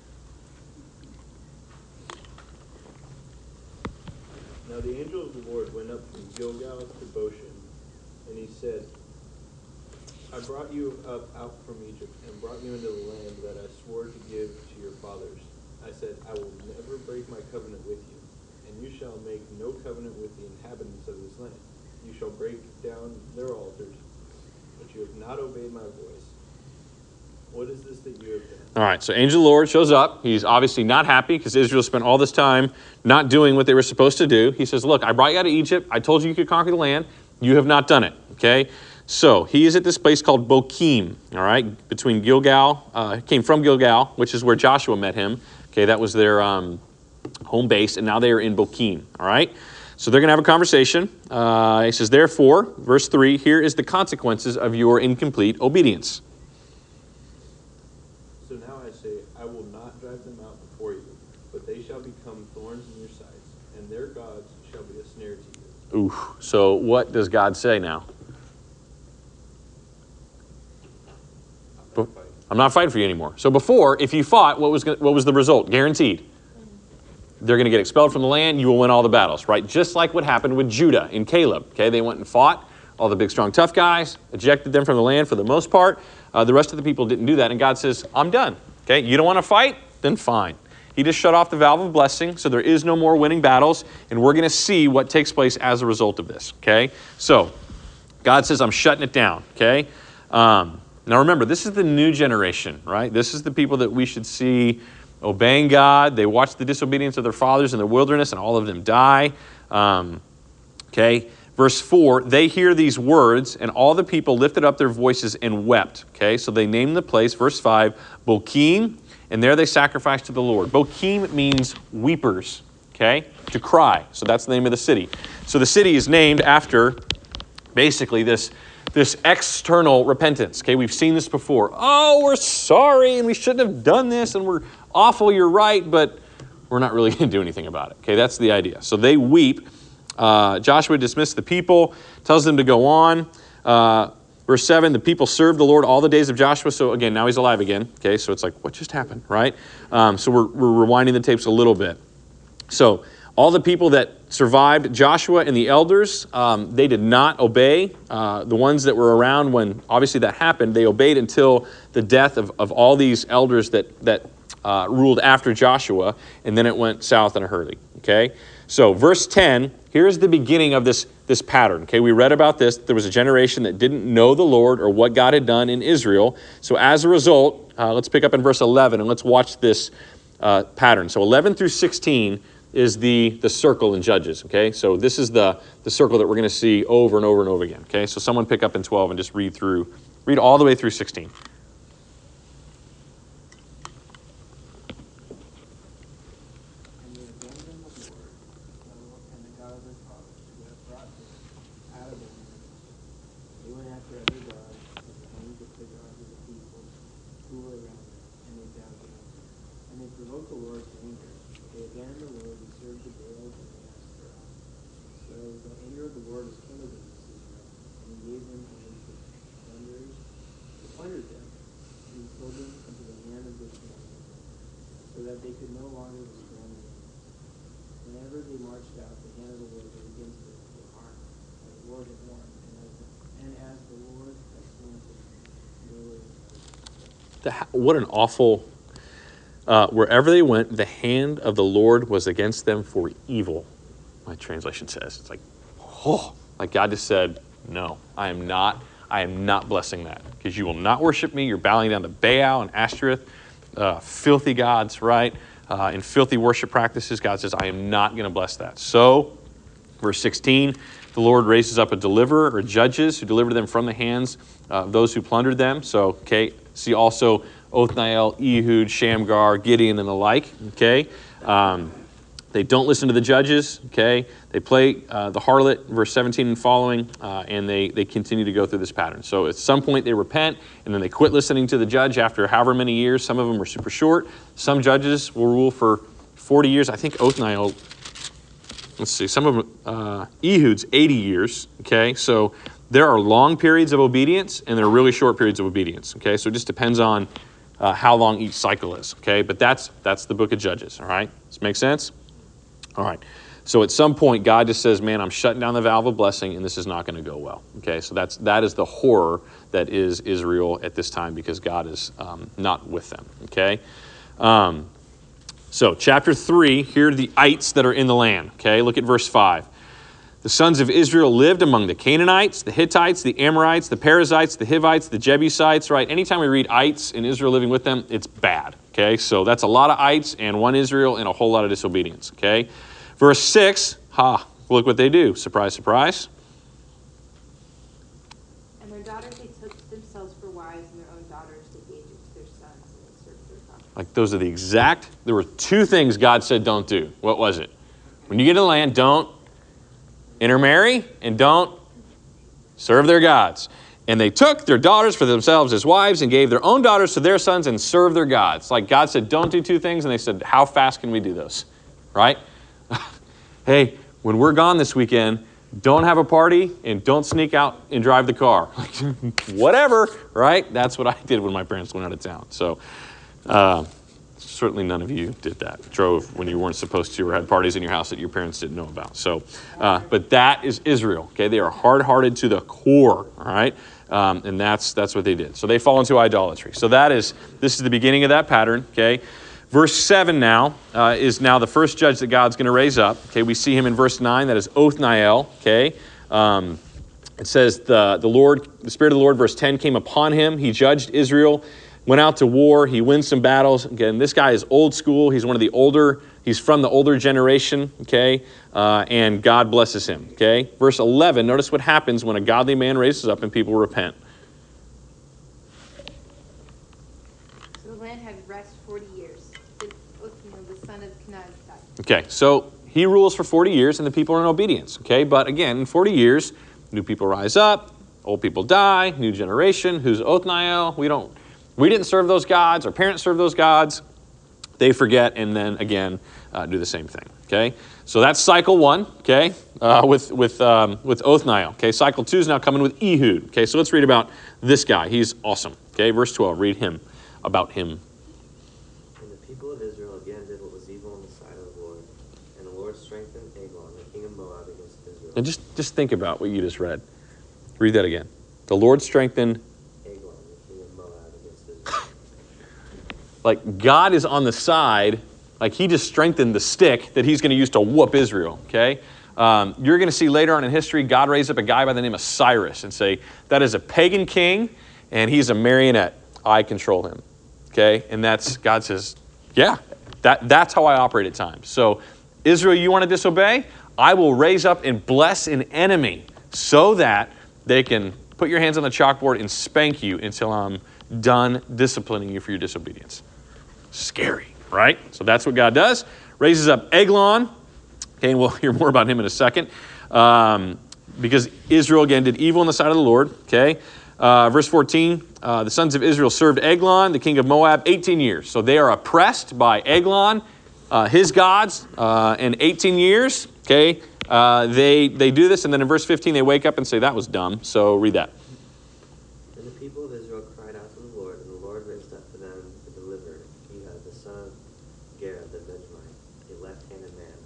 Now the angel of the Lord went up from Gilgal to Boshan, and he said, I brought you up out from Egypt and brought you into the land that I swore to give to your fathers. I said, I will never break my covenant with you, and you shall make no covenant with the inhabitants of this land. You shall break down their altars, but you have not obeyed my voice. What is this that you have done? All right, so angel of the Lord shows up. He's obviously not happy because Israel spent all this time not doing what they were supposed to do. He says, look, I brought you out of Egypt. I told you you could conquer the land. You have not done it, okay? So he is at this place called Bochim, all right, between Gilgal, uh, came from Gilgal, which is where Joshua met him. Okay, that was their um, home base, and now they are in Bochim, all right? So they're going to have a conversation. Uh, he says, therefore, verse three, here is the consequences of your incomplete obedience. So now I say, I will not drive them out before you, but they shall become thorns in your sides, and their gods shall be a snare to you. Ooh, so what does God say now? Be- I'm not fighting for you anymore. So before, if you fought, what was go- what was the result? Guaranteed. They're going to get expelled from the land. You will win all the battles, right? Just like what happened with Judah and Caleb. Okay, they went and fought all the big, strong, tough guys, ejected them from the land for the most part. Uh, the rest of the people didn't do that, and God says, I'm done. Okay, you don't want to fight? Then fine. He just shut off the valve of blessing, so there is no more winning battles, and we're going to see what takes place as a result of this. Okay, so God says, I'm shutting it down. Okay, um, now remember, this is the new generation, right? This is the people that we should see obeying God. They watched the disobedience of their fathers in the wilderness, and all of them die. Um, okay, verse four, they hear these words, and all the people lifted up their voices and wept. Okay, so they named the place, verse five, Bochim, and there they sacrificed to the Lord. Bochim means weepers, okay, to cry. So that's the name of the city. So the city is named after basically this This external repentance. Okay, we've seen this before. Oh, we're sorry, and we shouldn't have done this, and we're awful, you're right, but we're not really going to do anything about it. Okay, that's the idea. So they weep. Uh, Joshua dismissed the people, tells them to go on. Uh, verse seven, the people served the Lord all the days of Joshua. So again, now he's alive again. Okay, so it's like, what just happened, right? Um, so we're, we're rewinding the tapes a little bit. So all the people that survived, Joshua and the elders, um, they did not obey. Uh, the ones that were around when obviously that happened, they obeyed until the death of, of all these elders that, that uh, ruled after Joshua, and then it went south in a hurry. Okay, so verse ten, here's the beginning of this, this pattern. Okay, we read about this. There was a generation that didn't know the Lord or what God had done in Israel. So as a result, uh, let's pick up in verse eleven, and let's watch this uh, pattern. So eleven through sixteen is the, the circle in Judges, okay? So this is the, the circle that we're going to see over and over and over again, okay? So someone pick up in twelve and just read through, read all the way through sixteen. And they abandoned the Lord, and the God of their fathers, who had brought them out of the land of Egypt. They went after other gods, and the names of the gods of the people who were around them, and they bowed down to them. And they provoked the Lord to anger. They abandoned the Lord and served the Baals and the Ashtaroth. So the anger of the Lord was kindled against Israel, and he gave them over to plunderers, who plundered them, and he sold them into the hand of the Canaanites, so that they could no longer withstand them. Whenever they marched out, the hand of the Lord was against them to harm, and the Lord had won, and as the, and as the Lord had slanted, no way was The, what an awful... Uh, wherever they went, the hand of the Lord was against them for evil, my translation says. It's like, oh, like God just said, no, I am not, I am not blessing that, because you will not worship me. You're bowing down to Baal and Ashtoreth, uh, filthy gods, right? Uh, and filthy worship practices. God says, I am not going to bless that. So, verse sixteen, the Lord raises up a deliverer or judges who deliver them from the hands of those who plundered them. So, okay, see also Othniel, Ehud, Shamgar, Gideon, and the like, okay? Um, they don't listen to the judges, okay? They play uh, the harlot, verse seventeen and following, uh, and they, they continue to go through this pattern. So at some point they repent, and then they quit listening to the judge after however many years. Some of them are super short. Some judges will rule for forty years. I think Othniel, let's see, some of them, uh, Ehud's eighty years, okay? So there are long periods of obedience, and there are really short periods of obedience, okay? So it just depends on Uh, how long each cycle is, okay? But that's that's the book of Judges, all right? Does this make sense? All right. So at some point, God just says, man, I'm shutting down the valve of blessing, and this is not going to go well, okay? So that's, that is the horror that is Israel at this time, because God is um, not with them, okay? Um, so chapter three, here are the ites that are in the land, okay? Look at verse five. The sons of Israel lived among the Canaanites, the Hittites, the Amorites, the Perizzites, the Hivites, the Jebusites, right? Anytime we read ites in Israel living with them, it's bad, okay? So that's a lot of ites and one Israel and a whole lot of disobedience, okay? Verse six, ha, look what they do. Surprise, surprise. And their daughters they took to themselves for wives, and their own daughters they gave to their sons, and they served their God. Like those are the exact, there were two things God said don't do. What was it? When you get in the land, don't intermarry and don't serve their gods. And they took their daughters for themselves as wives and gave their own daughters to their sons and served their gods. Like God said, don't do two things. And they said, how fast can we do those? Right? Hey, when we're gone this weekend, don't have a party and don't sneak out and drive the car. Whatever, right? That's what I did when my parents went out of town. So uh, certainly none of you did that. Drove when you weren't supposed to or had parties in your house that your parents didn't know about. So, uh, but that is Israel, okay? They are hard-hearted to the core, all right? Um, and that's that's what they did. So they fall into idolatry. So that is, this is the beginning of that pattern, okay? Verse seven now uh, is now the first judge that God's going to raise up. Okay, we see him in verse nine. That is Othniel. Okay, um, it says the the Lord, the Spirit of the Lord, verse ten, came upon him. He judged Israel, went out to war. He wins some battles. Again, this guy is old school. He's one of the older. He's from the older generation. Okay, uh, and God blesses him. Okay, verse eleven. Notice what happens when a godly man raises up and people repent. So the land had rest forty years. The son of Kenaz died. Okay, so he rules for forty years and the people are in obedience, okay? But again, in forty years, new people rise up, old people die, new generation. Who's Othniel? We don't, we didn't serve those gods. Our parents served those gods. They forget and then again uh, do the same thing, okay? So that's cycle one, okay, uh, with with um, with Othniel. Okay, cycle two is now coming with Ehud. Okay, so let's read about this guy. He's awesome. Okay, verse twelve, read him, about him. And the people of Israel again did what was evil in the sight of the Lord, and the Lord strengthened Eglon, the king of Moab, against Israel. And just, just think about what you just read. Read that again. The Lord strengthened. Eglon, the king of Moab, against Israel. Like God is on the side, like he just strengthened the stick that he's going to use to whoop Israel, okay? Um, you're going to see later on in history, God raised up a guy by the name of Cyrus and say, that is a pagan king, and he's a marionette. I control him, okay? And that's, God says, yeah, that, that's how I operate at times. So Israel, you want to disobey? I will raise up and bless an enemy so that they can put your hands on the chalkboard and spank you until I'm done disciplining you for your disobedience. Scary, right? So that's what God does. Raises up Eglon. Okay, and we'll hear more about him in a second. Um, because Israel, again, did evil in the sight of the Lord. Okay. Uh, verse fourteen, uh, the sons of Israel served Eglon, the king of Moab, eighteen years. So they are oppressed by Eglon, uh, his gods, uh, in eighteen years. Okay. Uh, they, they do this, and then in verse fifteen, they wake up and say, that was dumb. So read that. And the people of Israel cried out to the Lord, and the Lord raised up for them a deliverer, Ehud, the son of Gera, the Benjamite, a left-handed man.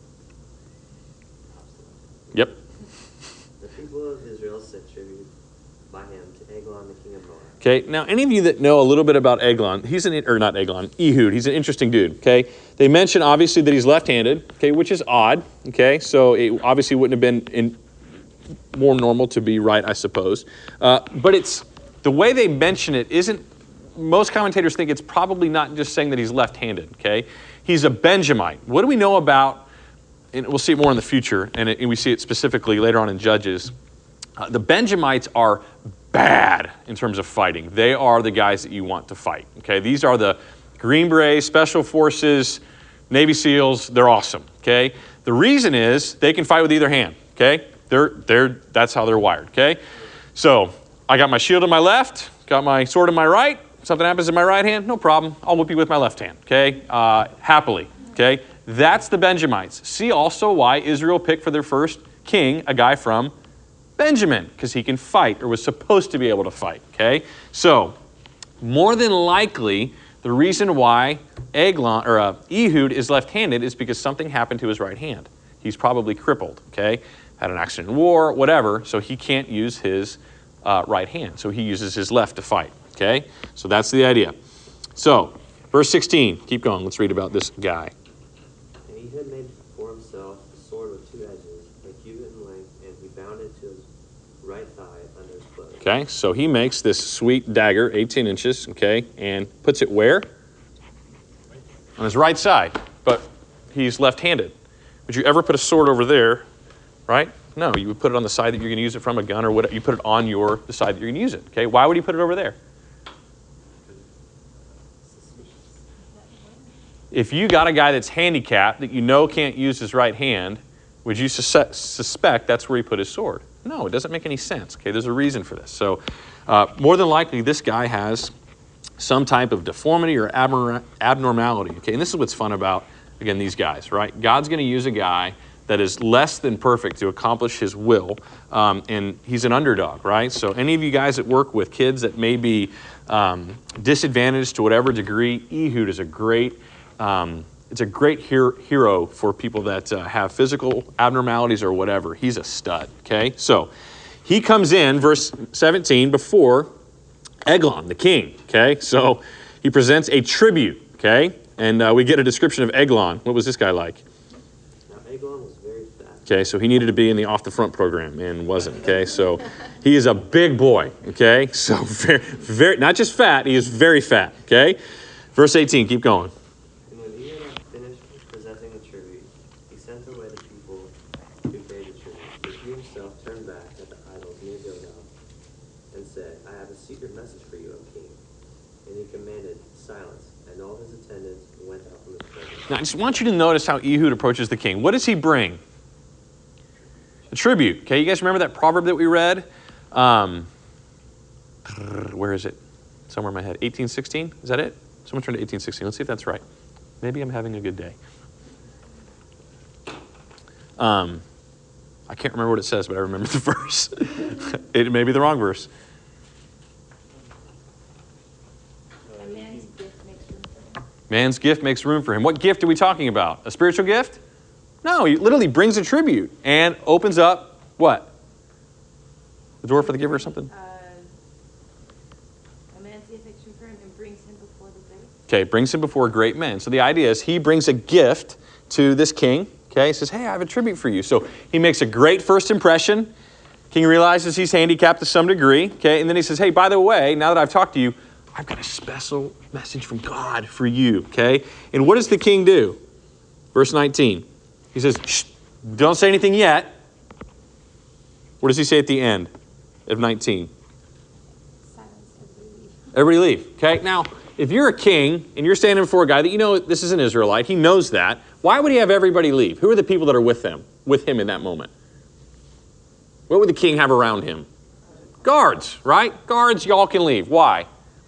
Yep. The people of Israel sent tribute by him to Eglon, the king of Moab. Okay, now any of you that know a little bit about Eglon, he's an, or not Eglon, Ehud, he's an interesting dude, okay? They mention obviously that he's left-handed, okay, which is odd, okay? So it obviously wouldn't have been in, more normal to be right, I suppose. Uh, but it's, the way they mention it isn't, most commentators think it's probably not just saying that he's left-handed, okay? He's a Benjamite. What do we know about, and we'll see it more in the future, and, it, and we see it specifically later on in Judges, uh, the Benjamites are bad in terms of fighting. They are the guys that you want to fight, okay? These are the Green Berets, Special Forces, Navy SEALs. They're awesome, okay? The reason is they can fight with either hand, okay? They're, they're, that's how they're wired, okay? So I got my shield in my left, got my sword in my right. Something happens in my right hand, no problem. I'll whoop you with my left hand, okay? Uh, happily, okay? That's the Benjamites. See also why Israel picked for their first king a guy from Benjamin, because he can fight, or was supposed to be able to fight, okay? So, more than likely, the reason why Eglon, or uh, Ehud is left-handed is because something happened to his right hand. He's probably crippled, okay? Had an accident in war, whatever, so he can't use his uh, right hand. So he uses his left to fight, okay? So that's the idea. So, verse sixteen, keep going. Let's read about this guy. And he had made for himself a sword with two edges, a cubit in length, and he bound it to his right thigh under his clothes. Okay, so he makes this sweet dagger, eighteen inches, okay, and puts it where? On his right side, but he's left-handed. Would you ever put a sword over there, right? No, you would put it on the side that you're going to use it from, a gun or whatever. You put it on your the side that you're going to use it, okay? Why would he put it over there? If you got a guy that's handicapped that you know can't use his right hand, would you sus- suspect that's where he put his sword? No, it doesn't make any sense. Okay, there's a reason for this. So uh, more than likely, this guy has some type of deformity or abnor- abnormality. Okay, and this is what's fun about, again, these guys, right? God's going to use a guy that is less than perfect to accomplish his will, um, and he's an underdog, right? So any of you guys that work with kids that may be um, disadvantaged to whatever degree, Ehud is a great Um, it's a great hero, hero for people that uh, have physical abnormalities or whatever. He's a stud, okay? So he comes in, verse seventeen, before Eglon, the king, okay? So he presents a tribute, okay? And uh, we get a description of Eglon. What was this guy like? Now, Eglon was very fat. Okay, so he needed to be in the off-the-front program and wasn't, okay? So he is a big boy, okay? So very, very, not just fat, he is very fat, okay? Verse eighteen, keep going. Now, I just want you to notice how Ehud approaches the king. What does he bring? A tribute. Okay, you guys remember that proverb that we read? Um, where is it? Somewhere in my head. eighteen sixteen? Is that it? Someone turn to eighteen sixteen. Let's see if that's right. Maybe I'm having a good day. Um, I can't remember what it says, but I remember the verse. It may be the wrong verse. Man's gift makes room for him. What gift are we talking about? A spiritual gift? No, he literally brings a tribute and opens up what? The door for the giver or something? Uh, a man's affection for him and brings him before the great. Okay, brings him before great men. So the idea is he brings a gift to this king. Okay, he says, hey, I have a tribute for you. So he makes a great first impression. King realizes he's handicapped to some degree. Okay, and then he says, hey, by the way, now that I've talked to you, I've got a special message from God for you, okay? And what does the king do? Verse nineteen. He says, shh, don't say anything yet. What does he say at the end of nineteen? Silence, everybody leave. Everybody leave, okay? Now, if you're a king and you're standing before a guy that you know this is an Israelite, he knows that, why would he have everybody leave? Who are the people that are with them, with him in that moment? What would the king have around him? Guards, right? Guards, y'all can leave. Why?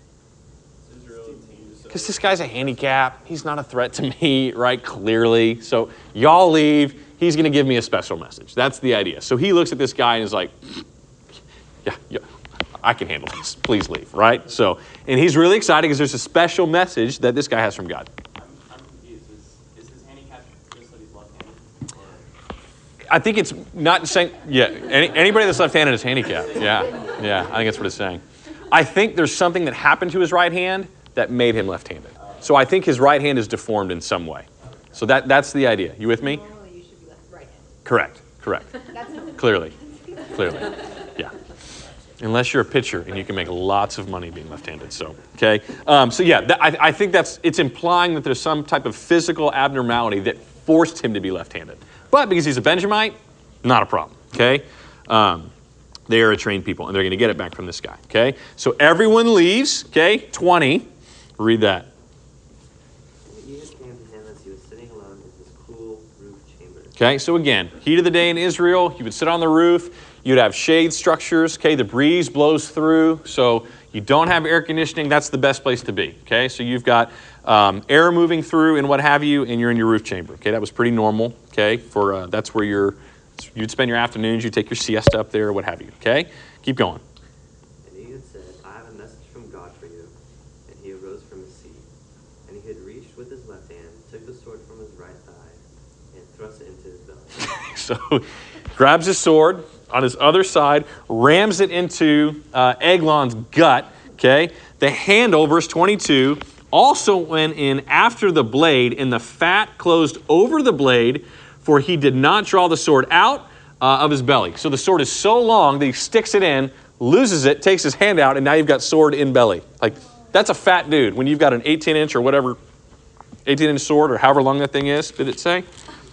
Because this guy's a handicap. He's not a threat to me, right? Clearly. So y'all leave. He's going to give me a special message. That's the idea. So he looks at this guy and is like, yeah, yeah, I can handle this. Please leave, right? So, and he's really excited because there's a special message that this guy has from God. I'm, I'm confused. Is, is his handicap just that he's left-handed? Or? I think it's not saying, yeah, any, anybody that's left-handed is handicapped. Yeah, yeah, I think that's what it's saying. I think there's something that happened to his right hand that made him left-handed. So I think his right hand is deformed in some way. So that that's the idea. You with me? Normally you should be left right-handed. Correct, correct. That's normal. Clearly, clearly, yeah. Unless you're a pitcher and you can make lots of money being left-handed. So, okay. Um, so yeah, that, I, I think that's, it's implying that there's some type of physical abnormality that forced him to be left-handed. But because he's a Benjamite, not a problem, okay? Um, they are a trained people, and they're going to get it back from this guy, okay? So everyone leaves, okay? twenty. Read that. Jesus came to him as he was sitting alone in his cool roof chamber. Okay, so again, heat of the day in Israel, you would sit on the roof, you'd have shade structures, okay? The breeze blows through, so you don't have air conditioning, that's the best place to be, okay? So you've got um, air moving through and what have you, and you're in your roof chamber, okay? That was pretty normal, okay? For uh, that's where you're, you'd spend your afternoons, you'd take your siesta up there, what have you, okay? Keep going. And Ehud said, I have a message from God for you. And he arose from his seat. And he had reached with his left hand, took the sword from his right thigh, and thrust it into his belly. So grabs his sword on his other side, rams it into uh, Eglon's gut, okay? The handle, verse twenty-two, also went in after the blade, and the fat closed over the blade, for he did not draw the sword out uh, of his belly. So the sword is so long that he sticks it in, loses it, takes his hand out, and now you've got sword in belly. Like, that's a fat dude. When you've got an eighteen inch or whatever, eighteen inch sword, or however long that thing is, did it say?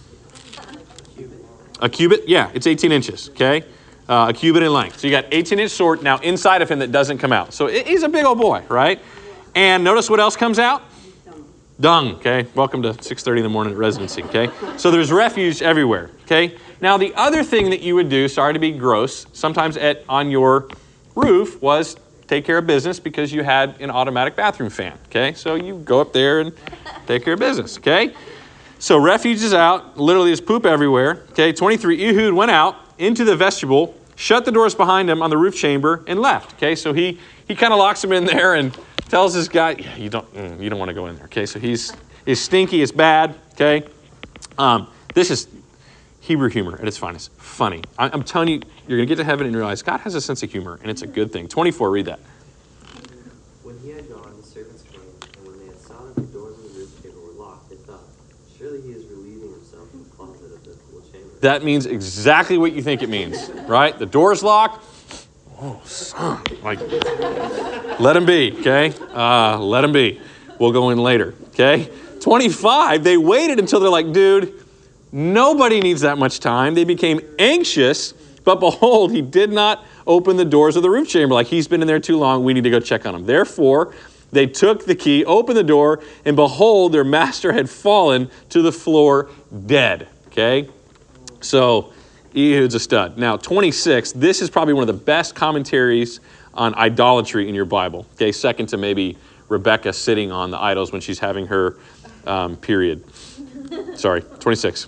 A cubit? Yeah, it's eighteen inches, okay? Uh, a cubit in length. So you got eighteen inch sword now inside of him that doesn't come out. So he's a big old boy, right? And notice what else comes out? Dung, okay? Welcome to six thirty in the morning at residency, okay? So there's refuge everywhere, okay? Now the other thing that you would do, sorry to be gross, sometimes at on your roof was take care of business because you had an automatic bathroom fan, okay? So you go up there and take care of business, okay? So refuge is out, literally there's poop everywhere, okay? twenty-three, Ehud went out into the vestibule, shut the doors behind him on the roof chamber, and left, okay? So he, he kind of locks him in there and tells this guy, yeah, you don't, mm, you don't want to go in there, okay? So he's, he's stinky, it's bad, okay? Um, this is Hebrew humor at its finest, funny. I, I'm telling you, you're going to get to heaven and realize God has a sense of humor, and it's a good thing. twenty-four, read that. When he had gone, the servants came, and when they had saw that the doors of the roof chamber were locked, they thought, surely he is relieving himself in the closet of the cool chamber. That means exactly what you think it means, right? The door's locked. Oh, son. Like, let him be, okay? Uh, let him be. We'll go in later, okay? twenty-five, they waited until they're like, dude, nobody needs that much time. They became anxious, but behold, he did not open the doors of the roof chamber. Like, he's been in there too long. We need to go check on him. Therefore, they took the key, opened the door, and behold, their master had fallen to the floor dead, okay? So Ehud's a stud. Now, twenty-six, this is probably one of the best commentaries on idolatry in your Bible, okay? Second to maybe Rebecca sitting on the idols when she's having her um, period. Sorry, twenty-six.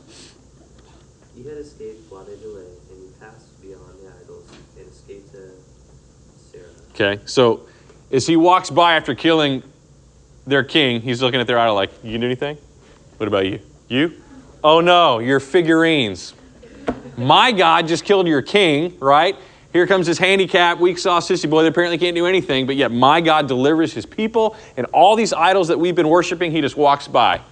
He had escaped while they delayed, and he passed beyond the idols and escaped to Sarah. Okay, so as he walks by after killing their king, he's looking at their idol like, you can do anything? What about you? You? Oh no, your figurines. My God just killed your king, right? Here comes this handicap, weak sauce sissy boy that apparently can't do anything, but yet my God delivers his people, and all these idols that we've been worshiping, he just walks by.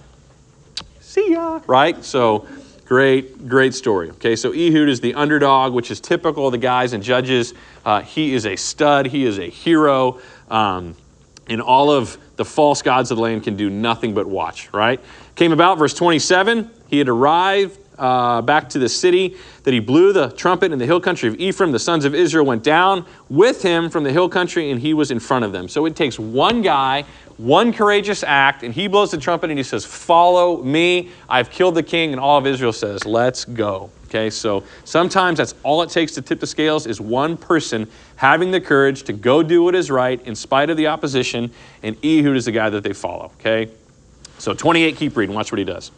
See ya, right? So great, great story. Okay, so Ehud is the underdog, which is typical of the guys and Judges. Uh, he is a stud. He is a hero. Um, and all of the false gods of the land can do nothing but watch, right? Came about, verse twenty-seven, he had arrived uh, back to the city, that he blew the trumpet in the hill country of Ephraim. The sons of Israel went down with him from the hill country, and he was in front of them. So it takes one guy, one courageous act, and he blows the trumpet and he says, follow me. I've killed the king. And all of Israel says, let's go. Okay, so sometimes that's all it takes to tip the scales is one person having the courage to go do what is right in spite of the opposition, and Ehud is the guy that they follow. Okay, so twenty-eight, keep reading. Watch what he does.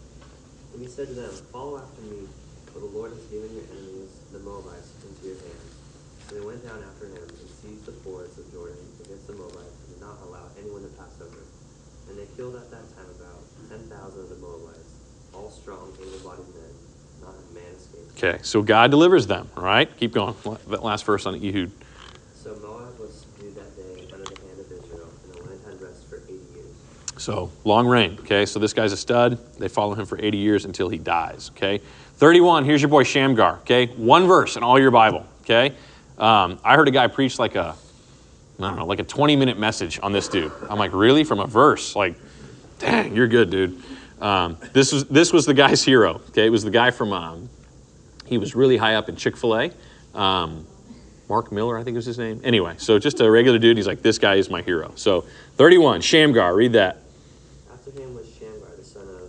And he said to them, follow after me, for the Lord has given your enemies, the Moabites, into your hands. So they went down after him and seized the fords of Jordan against the Moabites and did not allow anyone to pass over. And they killed at that time about ten thousand of the Moabites, all strong, able-bodied men. Not a man escaped. Okay, so God delivers them. All right, keep going. That last verse on Ehud. So Moab was subdued that day under the hand of Israel, and the land had rest for eighty years. So long reign. Okay, so this guy's a stud. They follow him for eighty years until he dies. Okay, thirty-one. Here's your boy Shamgar. Okay, one verse in all your Bible. Okay, um, I heard a guy preach like a, I don't know, like a twenty minute message on this dude. I'm like, really? From a verse? Like, dang, you're good, dude. Um, this was this was the guy's hero. Okay, it was the guy from. Um, he was really high up in Chick-fil-A. Um, Mark Miller, I think was his name. Anyway, so just a regular dude. He's like, this guy is my hero. So thirty-one, Shamgar. Read that. After him was Shamgar, the son of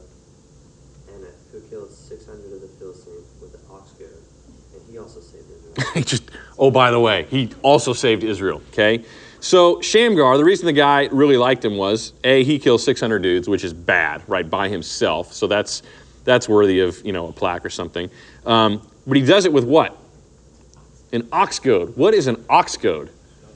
Anath, who killed six hundred of the Philistines with an ox goad, and he also saved Israel. He just. Oh, by the way, he also saved Israel. Okay. So Shamgar, the reason the guy really liked him was, A, he kills six hundred dudes, which is bad, right, by himself. So that's that's worthy of, you know, a plaque or something. Um, but he does it with what? An ox goad. What is an ox goad?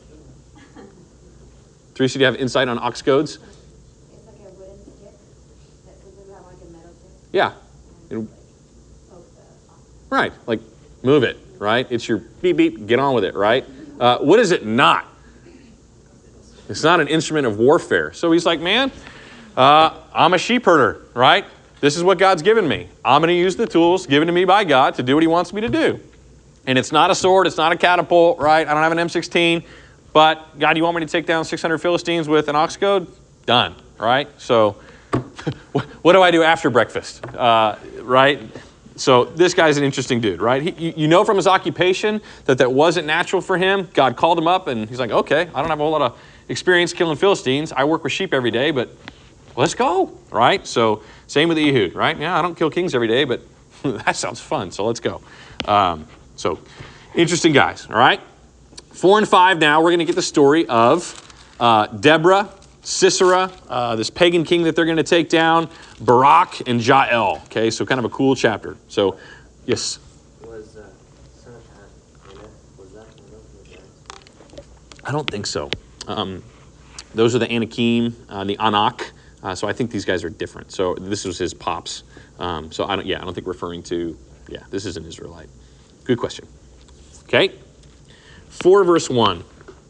Teresa, do you have insight on ox goads? It's like a wooden stick that doesn't have like a metal tip. Yeah. And It- poke the ox. right, like move it, right? It's your beep, beep, get on with it, right? Uh, what is it not? It's not an instrument of warfare. So he's like, man, uh, I'm a sheep herder, right? This is what God's given me. I'm going to use the tools given to me by God to do what he wants me to do. And it's not a sword. It's not a catapult, right? I don't have an M sixteen. But, God, you want me to take down six hundred Philistines with an ox goad? Done, right? So what do I do after breakfast, uh, right? So this guy's an interesting dude, right? He, you know from his occupation that that wasn't natural for him. God called him up, and he's like, okay, I don't have a whole lot of experience killing Philistines. I work with sheep every day, but let's go, right? So same with Ehud, right? Yeah, I don't kill kings every day, but that sounds fun, so let's go. Um, so interesting guys, all right? Four and five now, we're going to get the story of uh, Deborah, Sisera, uh, this pagan king that they're going to take down, Barak, and Jael. Okay, so kind of a cool chapter. So, yes? Was uh, son of Hannah in it? Was that one of the guys? I don't think so. Um, those are the Anakim, uh, the Anak. Uh, so I think these guys are different. So this was his pops. Um, so I don't. Yeah, I don't think referring to. Yeah, this is an Israelite. Good question. Okay. Four verse one.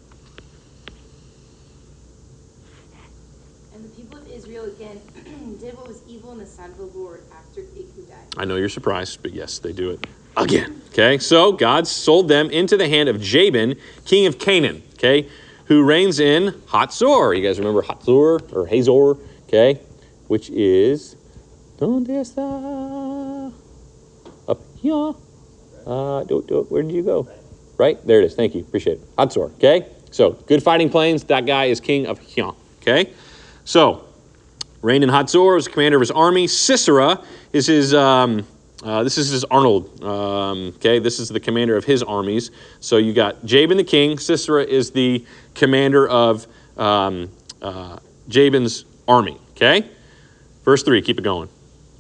And the people of Israel again did what was evil in the sight of the Lord after Ehud died. I know you're surprised, but yes, they do it again. Okay, so God sold them into the hand of Jabin, king of Canaan. Okay, who reigns in Hatzor. You guys remember Hatzor or Hazor? Okay, which is donde está? Up here. Uh, do, do, where did you go? Right? There it is. Thank you. Appreciate it. Hatzor. Okay? So, good fighting plains. That guy is king of Hyon. Okay? So, reigned in Hatzor, was commander of his army. Sisera is his, um, uh, this is his Arnold. Um, okay? This is the commander of his armies. So, you got Jabin the king. Sisera is the commander of um, uh, Jabin's army. Okay? Verse three. Keep it going.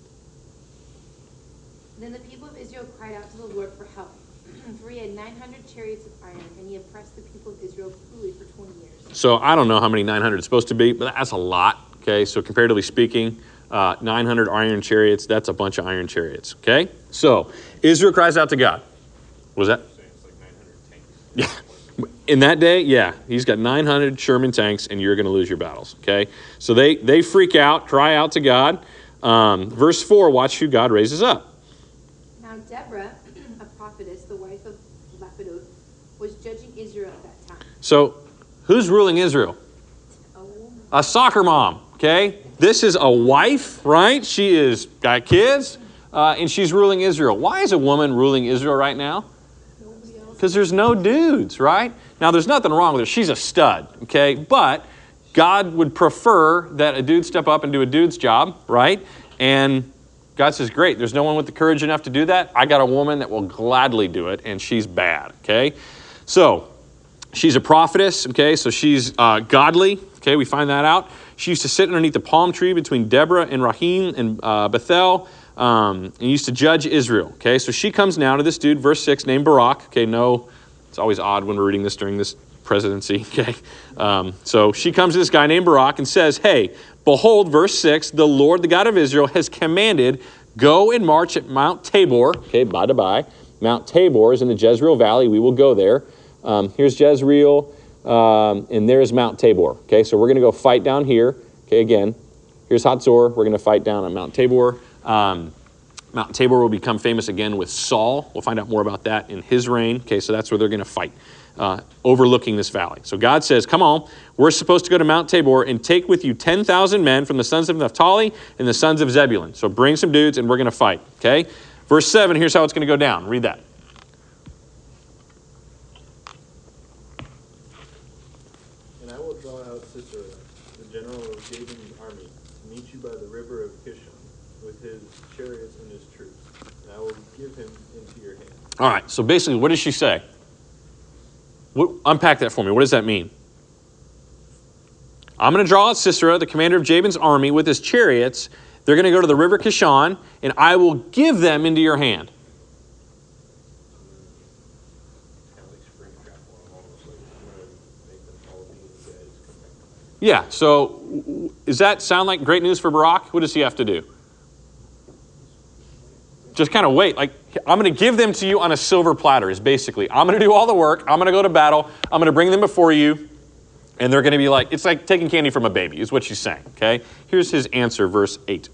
Then the people of Israel cried out to the Lord for help. For he had nine hundred chariots of iron, and he oppressed the people of Israel cruelly for twenty years. So I don't know how many nine hundred is supposed to be, but that's a lot. Okay, so comparatively speaking, uh, nine hundred iron chariots, that's a bunch of iron chariots. Okay, so Israel cries out to God. What was that? It's like nine hundred tanks. Yeah. In that day, yeah, he's got nine hundred Sherman tanks, and you're going to lose your battles. Okay, so they they freak out, cry out to God. Um, verse four, watch who God raises up. Now Deborah, a prophetess, the wife of Lapidoth, was judging Israel at that time. So who's ruling Israel? A woman. A soccer mom, okay? This is a wife, right? She is got kids, uh, and she's ruling Israel. Why is a woman ruling Israel right now? Because there's no dudes, right? Now, there's nothing wrong with her. She's a stud, okay? But God would prefer that a dude step up and do a dude's job, right? And God says, great, there's no one with the courage enough to do that. I got a woman that will gladly do it, and she's bad, okay? So, she's a prophetess, okay? So she's uh, godly, okay? We find that out. She used to sit underneath the palm tree between Deborah and Rahim and uh, Bethel, um, and used to judge Israel, okay? So she comes now to this dude, verse six, named Barak, okay? No, it's always odd when we're reading this during this presidency, okay? Um, so she comes to this guy named Barak and says, hey, behold, verse six, the Lord, the God of Israel, has commanded, go and march at Mount Tabor, okay, by the by. Mount Tabor is in the Jezreel Valley. We will go there. Um, here's Jezreel, um, and there's Mount Tabor. Okay, so we're going to go fight down here. Okay, again, here's Hatzor. We're going to fight down on Mount Tabor. Um, Mount Tabor will become famous again with Saul. We'll find out more about that in his reign. Okay, so that's where they're going to fight, uh, overlooking this valley. So God says, come on, we're supposed to go to Mount Tabor and take with you ten thousand men from the sons of Naphtali and the sons of Zebulun. So bring some dudes and we're going to fight. Okay, verse seven, here's how it's going to go down. Read that. And I will draw out Sisera, the general of Jabin's army, to meet you by the river of Kishon, with his chariots and his troops. And I will give him into your hand. All right, so basically, what does she say? What, unpack that for me. What does that mean? I'm going to draw out Sisera, the commander of Jabin's army, with his chariots. They're going to go to the river Kishon, and I will give them into your hand. Kind of like spring trap on almost like I'm going to make them all be guys come back. Yeah, so w- does that sound like great news for Barak? What does he have to do? Just kind of wait. Like, I'm going to give them to you on a silver platter is basically. I'm going to do all the work. I'm going to go to battle. I'm going to bring them before you. And they're going to be like, it's like taking candy from a baby, is what she's saying, okay? Here's his answer, verse eight.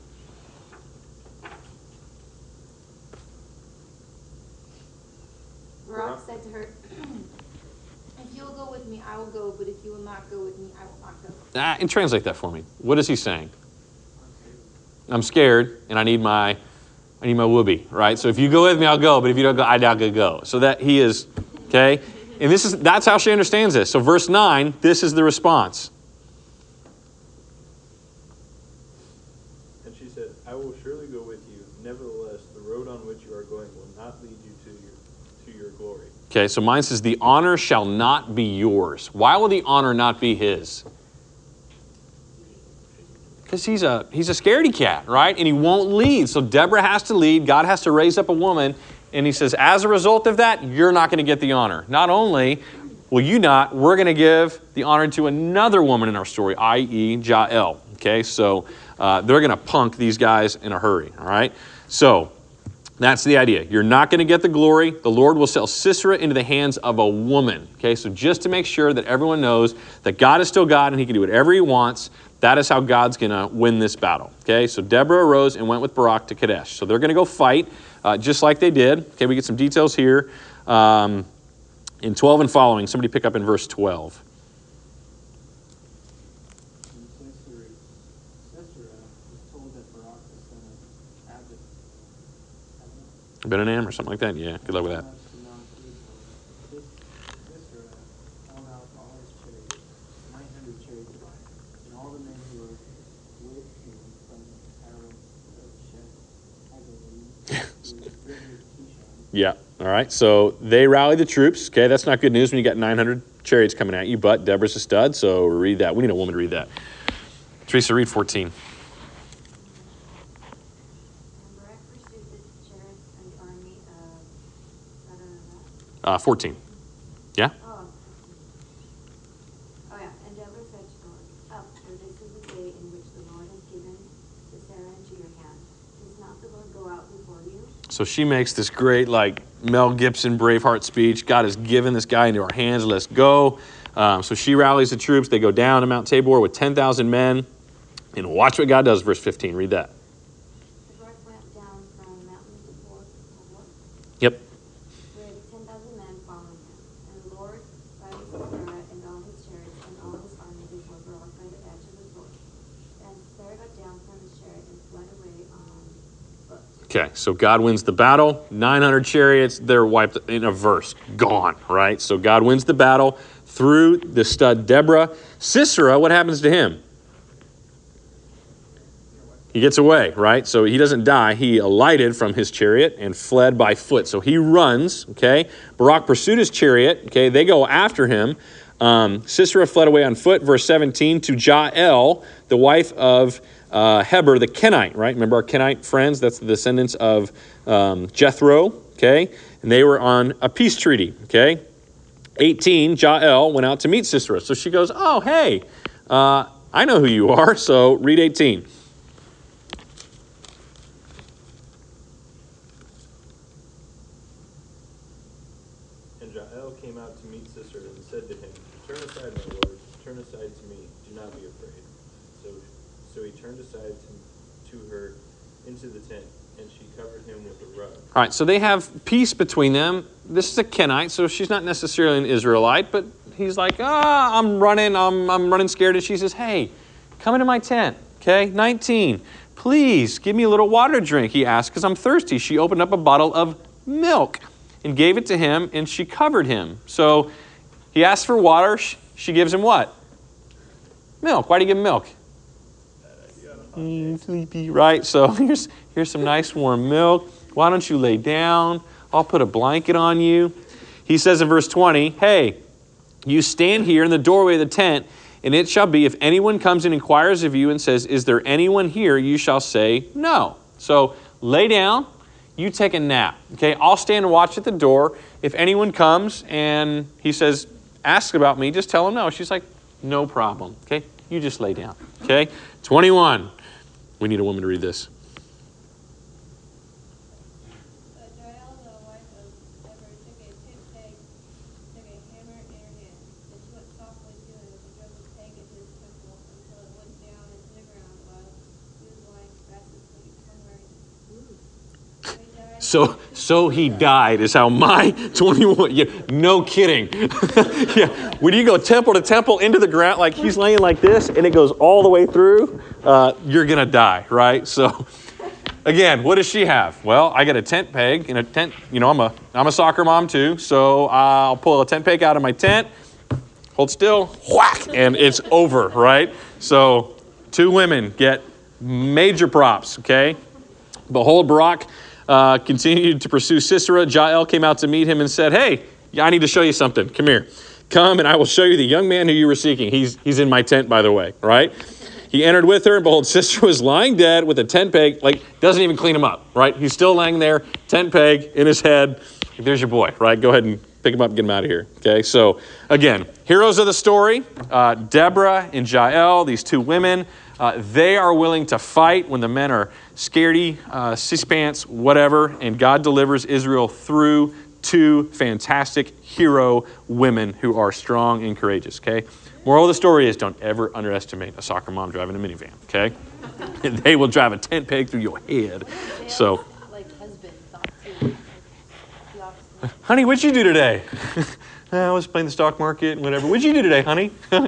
Barak said to her, if you will go with me, I will go, but if you will not go with me, I will not go. Ah, and translate that for me. What is he saying? I'm scared, and I need my, I need my whoopee, right? So if you go with me, I'll go, but if you don't go, I not gonna go. So that he is, okay? And this is, that's how she understands this. So verse nine, this is the response. And she said, I will surely go with you. Nevertheless, the road on which you are going will not lead you to your, to your glory. Okay, so mine says, the honor shall not be yours. Why will the honor not be his? Because he's a, he's a scaredy cat, right? And he won't lead. So Deborah has to lead. God has to raise up a woman. And he says, as a result of that, you're not going to get the honor. Not only will you not, we're going to give the honor to another woman in our story, that is. Jael. Okay, so uh, they're going to punk these guys in a hurry, all right? So that's the idea. You're not going to get the glory. The Lord will sell Sisera into the hands of a woman. Okay, so just to make sure that everyone knows that God is still God and he can do whatever he wants, that is how God's going to win this battle. Okay, so Deborah arose and went with Barak to Kadesh. So they're going to go fight uh, just like they did. Okay, we get some details here. Um, in twelve and following, somebody pick up in verse twelve. And Sisera, Sisera was told that Barak, the son of Abed, Abed, Benanam or something like that? Yeah, good luck with that. Sisera held out all his chariots, nine hundred chariots of iron, and all the men who were with him from Aram of Sheth to the river Kishon. Yeah, all right. So they rally the troops. Okay, that's not good news when you got nine hundred chariots coming at you, but Deborah's a stud, so read that. We need a woman to read that. Teresa, read fourteen. And Barak pursued the chariots and the army of, I don't know Uh, fourteen. Yeah? that. Oh. Oh yeah, and Deborah said to God, up, for this is the day in which the Lord has given Sisera into your hand. Does not the Lord go out before you? So she makes this great, like, Mel Gibson Braveheart speech. God has given this guy into our hands. Let's go. Um, so she rallies the troops. They go down to Mount Tabor with ten thousand men. And watch what God does, verse fifteen. Read that. The Lord went down from Mount Tabor, Tabor Yep. with ten thousand men following him. And the Lord routed Sisera and all his chariots and all his army before Barak by the edge of the sword. Then Sisera got down from his chariot and fled away on foot. Okay, so God wins the battle. nine hundred chariots, they're wiped in a verse. Gone, right? So God wins the battle through the stud Deborah. Sisera, what happens to him? He gets away, right? So he doesn't die. He alighted from his chariot and fled by foot. So he runs, okay? Barak pursued his chariot, okay? They go after him. Um, Sisera fled away on foot, verse seventeen, to Jael, the wife of uh, Heber, the Kenite, right? Remember our Kenite friends? That's the descendants of um, Jethro, okay? And they were on a peace treaty, okay? eighteen, Jael went out to meet Sisera. So she goes, oh, hey, uh, I know who you are. So read eighteen. And Jael came out to meet Sisera and said to him, turn aside, my lord, turn aside to me, do not be afraid. So, so he turned aside to, to her into the tent, and she covered him with a rug. All right, so they have peace between them. This is a Kenite, so she's not necessarily an Israelite, but he's like, ah, I'm running, I'm, I'm running scared. And she says, hey, come into my tent, okay? nineteen, please give me a little water to drink, he asked, because I'm thirsty. She opened up a bottle of milk and gave it to him, and she covered him. So he asked for water. She gives him what? Milk. Why do you give him milk? Mm, sleepy, right? So here's, here's some nice warm milk. Why don't you lay down? I'll put a blanket on you. He says in verse twenty, hey, you stand here in the doorway of the tent, and it shall be, if anyone comes and inquires of you and says, is there anyone here? You shall say, no. So lay down. You take a nap, okay? I'll stand and watch at the door. If anyone comes and he says, ask about me, just tell him no. She's like, no problem, okay? You just lay down, okay? twenty-one. We need a woman to read this. But Jael, the wife of Heber, took a tent peg, took a hammer in her hand, and she went softly to him with a drum of So, so he died is how my twenty-one, yeah, no kidding. Yeah, when you go temple to temple into the ground, like he's laying like this and it goes all the way through, uh, you're going to die, right? So again, what does she have? Well, I got a tent peg and a tent, you know, I'm a, I'm a soccer mom too. So I'll pull a tent peg out of my tent, hold still, whack, and it's over, right? So two women get major props, okay? Behold, Barak uh, continued to pursue Sisera. Jael came out to meet him and said, hey, I need to show you something. Come here. Come and I will show you the young man who you were seeking. He's, he's in my tent, by the way, right? He entered with her, and behold, Sisera was lying dead with a tent peg, like, doesn't even clean him up, right? He's still laying there, tent peg in his head. There's your boy, right? Go ahead and pick him up and get him out of here, okay? So, again, heroes of the story, uh, Deborah and Jael, these two women, uh, they are willing to fight when the men are scaredy, uh, cis-pants, whatever, and God delivers Israel through two fantastic hero women who are strong and courageous, okay? Moral of the story is don't ever underestimate a soccer mom driving a minivan, okay? They will drive a tent peg through your head. So, Like husband thought too. The opposite. honey, what'd you do today? I was playing the stock market and whatever. What'd you do today, honey?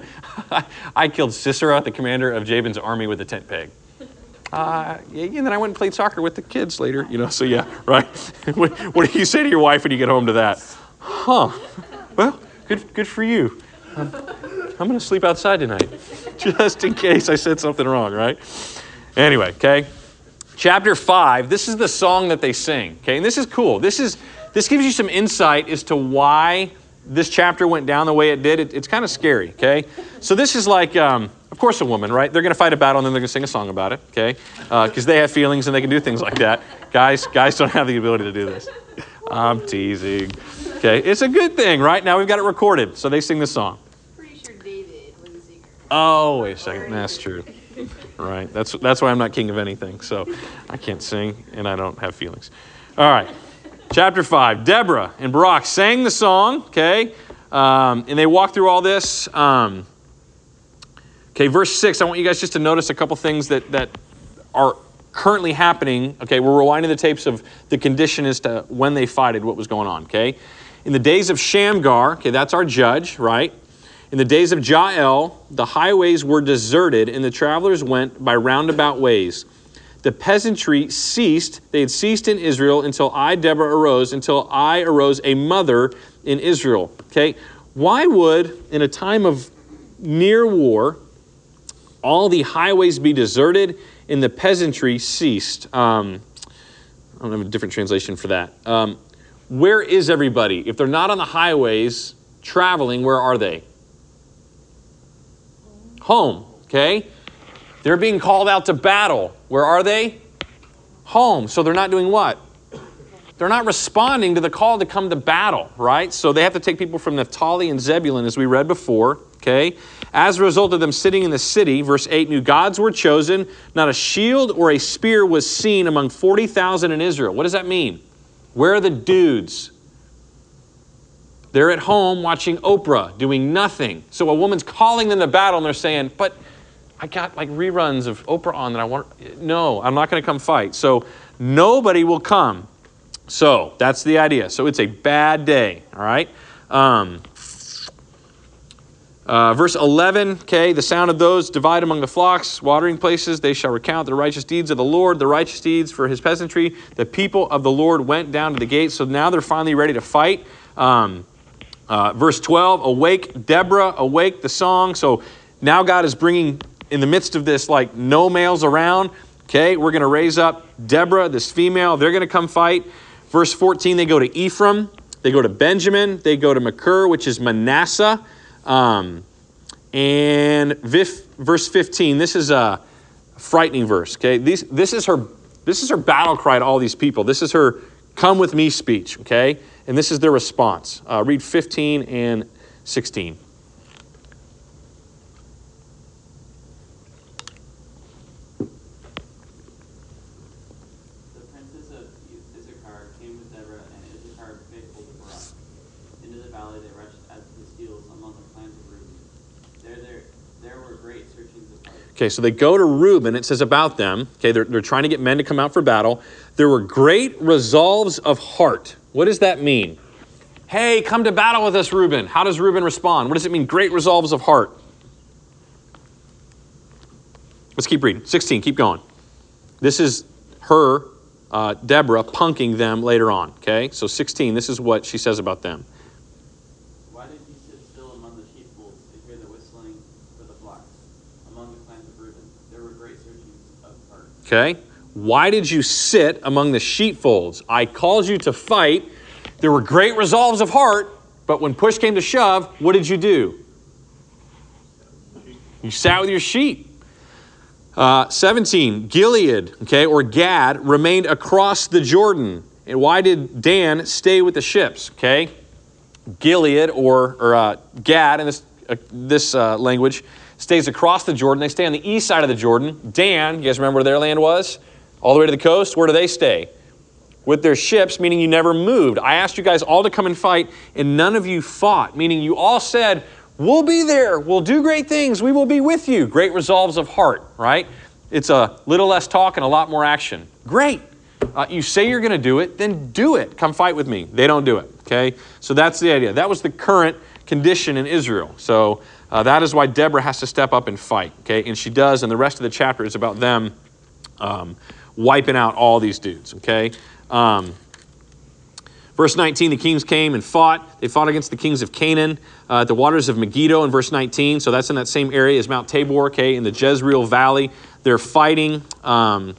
I killed Sisera, the commander of Jabin's army, with a tent peg. Uh, yeah, and then I went and played soccer with the kids later, you know, so yeah, right? what, what do you say to your wife when you get home to that? Huh, well, good, good for you. Um, I'm going to sleep outside tonight, just in case I said something wrong, right? Anyway, okay. Chapter five, this is the song that they sing, okay? And this is cool. This is this gives you some insight as to why this chapter went down the way it did. It, it's kind of scary, okay? So this is like, um, of course, a woman, right? They're going to fight a battle and then they're going to sing a song about it, okay? Because uh, they have feelings and they can do things like that. Guys, guys don't have the ability to do this. I'm teasing. Okay, it's a good thing, right? Now we've got it recorded, so they sing the song. Pretty sure David was a singer. Oh, wait a second. That's true. Right. That's that's why I'm not king of anything. So I can't sing and I don't have feelings. All right. Chapter five. Deborah and Barak sang the song, okay? Um, and they walked through all this. Um, okay, verse six. I want you guys just to notice a couple things that, that are currently happening. Okay, we're rewinding the tapes of the condition as to when they fighted, what was going on, okay? In the days of Shamgar, okay, that's our judge, right? In the days of Jael, the highways were deserted and the travelers went by roundabout ways. The peasantry ceased, they had ceased in Israel until I, Deborah, arose, until I arose a mother in Israel. Okay, why would, in a time of near war, all the highways be deserted and the peasantry ceased? Um, I don't have a different translation for that. Um, where is everybody? If they're not on the highways traveling, where are they? Home, okay? They're being called out to battle. Where are they? Home. So they're not doing what? They're not responding to the call to come to battle, right? So they have to take people from Naphtali and Zebulun, as we read before, okay? As a result of them sitting in the city, verse eight, new gods were chosen. Not a shield or a spear was seen among forty thousand in Israel. What does that mean? Where are the dudes? They're at home watching Oprah, doing nothing. So a woman's calling them to battle, and they're saying, but I got like reruns of Oprah on that I want. No, I'm not going to come fight. So nobody will come. So that's the idea. So it's a bad day, all right? Um, uh, verse eleven, okay, the sound of those divide among the flocks, watering places, they shall recount the righteous deeds of the Lord, the righteous deeds for his peasantry. The people of the Lord went down to the gate. So now they're finally ready to fight. Um, uh, verse twelve, awake, Deborah, awake, the song. So now God is bringing, in the midst of this, like no males around, okay, we're going to raise up Deborah, this female. They're going to come fight. Verse fourteen, they go to Ephraim, they go to Benjamin, they go to Machir, which is Manasseh. Um, and vif, verse fifteen, this is a frightening verse, okay? These, this is her this is her battle cry to all these people. This is her come with me speech, okay? And this is their response. Uh, read fifteen and sixteen. Okay, so they go to Reuben. It says about them, okay, they're, they're trying to get men to come out for battle. There were great resolves of heart. What does that mean? Hey, come to battle with us, Reuben. How does Reuben respond? What does it mean, great resolves of heart? Let's keep reading. sixteen, keep going. This is her, uh, Deborah, punking them later on, okay? So sixteen, this is what she says about them. Why did you sit still among the sheepfolds to hear the whistling for the flocks among the clans of Reuben? There were great searchings of heart. Okay? Why did you sit among the sheepfolds? I called you to fight. There were great resolves of heart, but when push came to shove, what did you do? You sat with your sheep. Uh, seventeen, Gilead, okay, or Gad, remained across the Jordan. And why did Dan stay with the ships, okay? Gilead, or, or uh, Gad, in this, uh, this uh, language, stays across the Jordan. They stay on the east side of the Jordan. Dan, you guys remember where their land was? All the way to the coast. Where do they stay? With their ships, meaning you never moved. I asked you guys all to come and fight, and none of you fought, meaning you all said, we'll be there. We'll do great things. We will be with you. Great resolves of heart, right? It's a little less talk and a lot more action. Great. Uh, you say you're going to do it, then do it. Come fight with me. They don't do it, okay? So that's the idea. That was the current condition in Israel. So uh, that is why Deborah has to step up and fight, okay? And she does, and the rest of the chapter is about them um, wiping out all these dudes, okay? Um, Verse nineteen, the kings came and fought. They fought against the kings of Canaan uh, at the waters of Megiddo in verse nineteen. So that's in that same area as Mount Tabor, okay, in the Jezreel Valley. They're fighting. Um,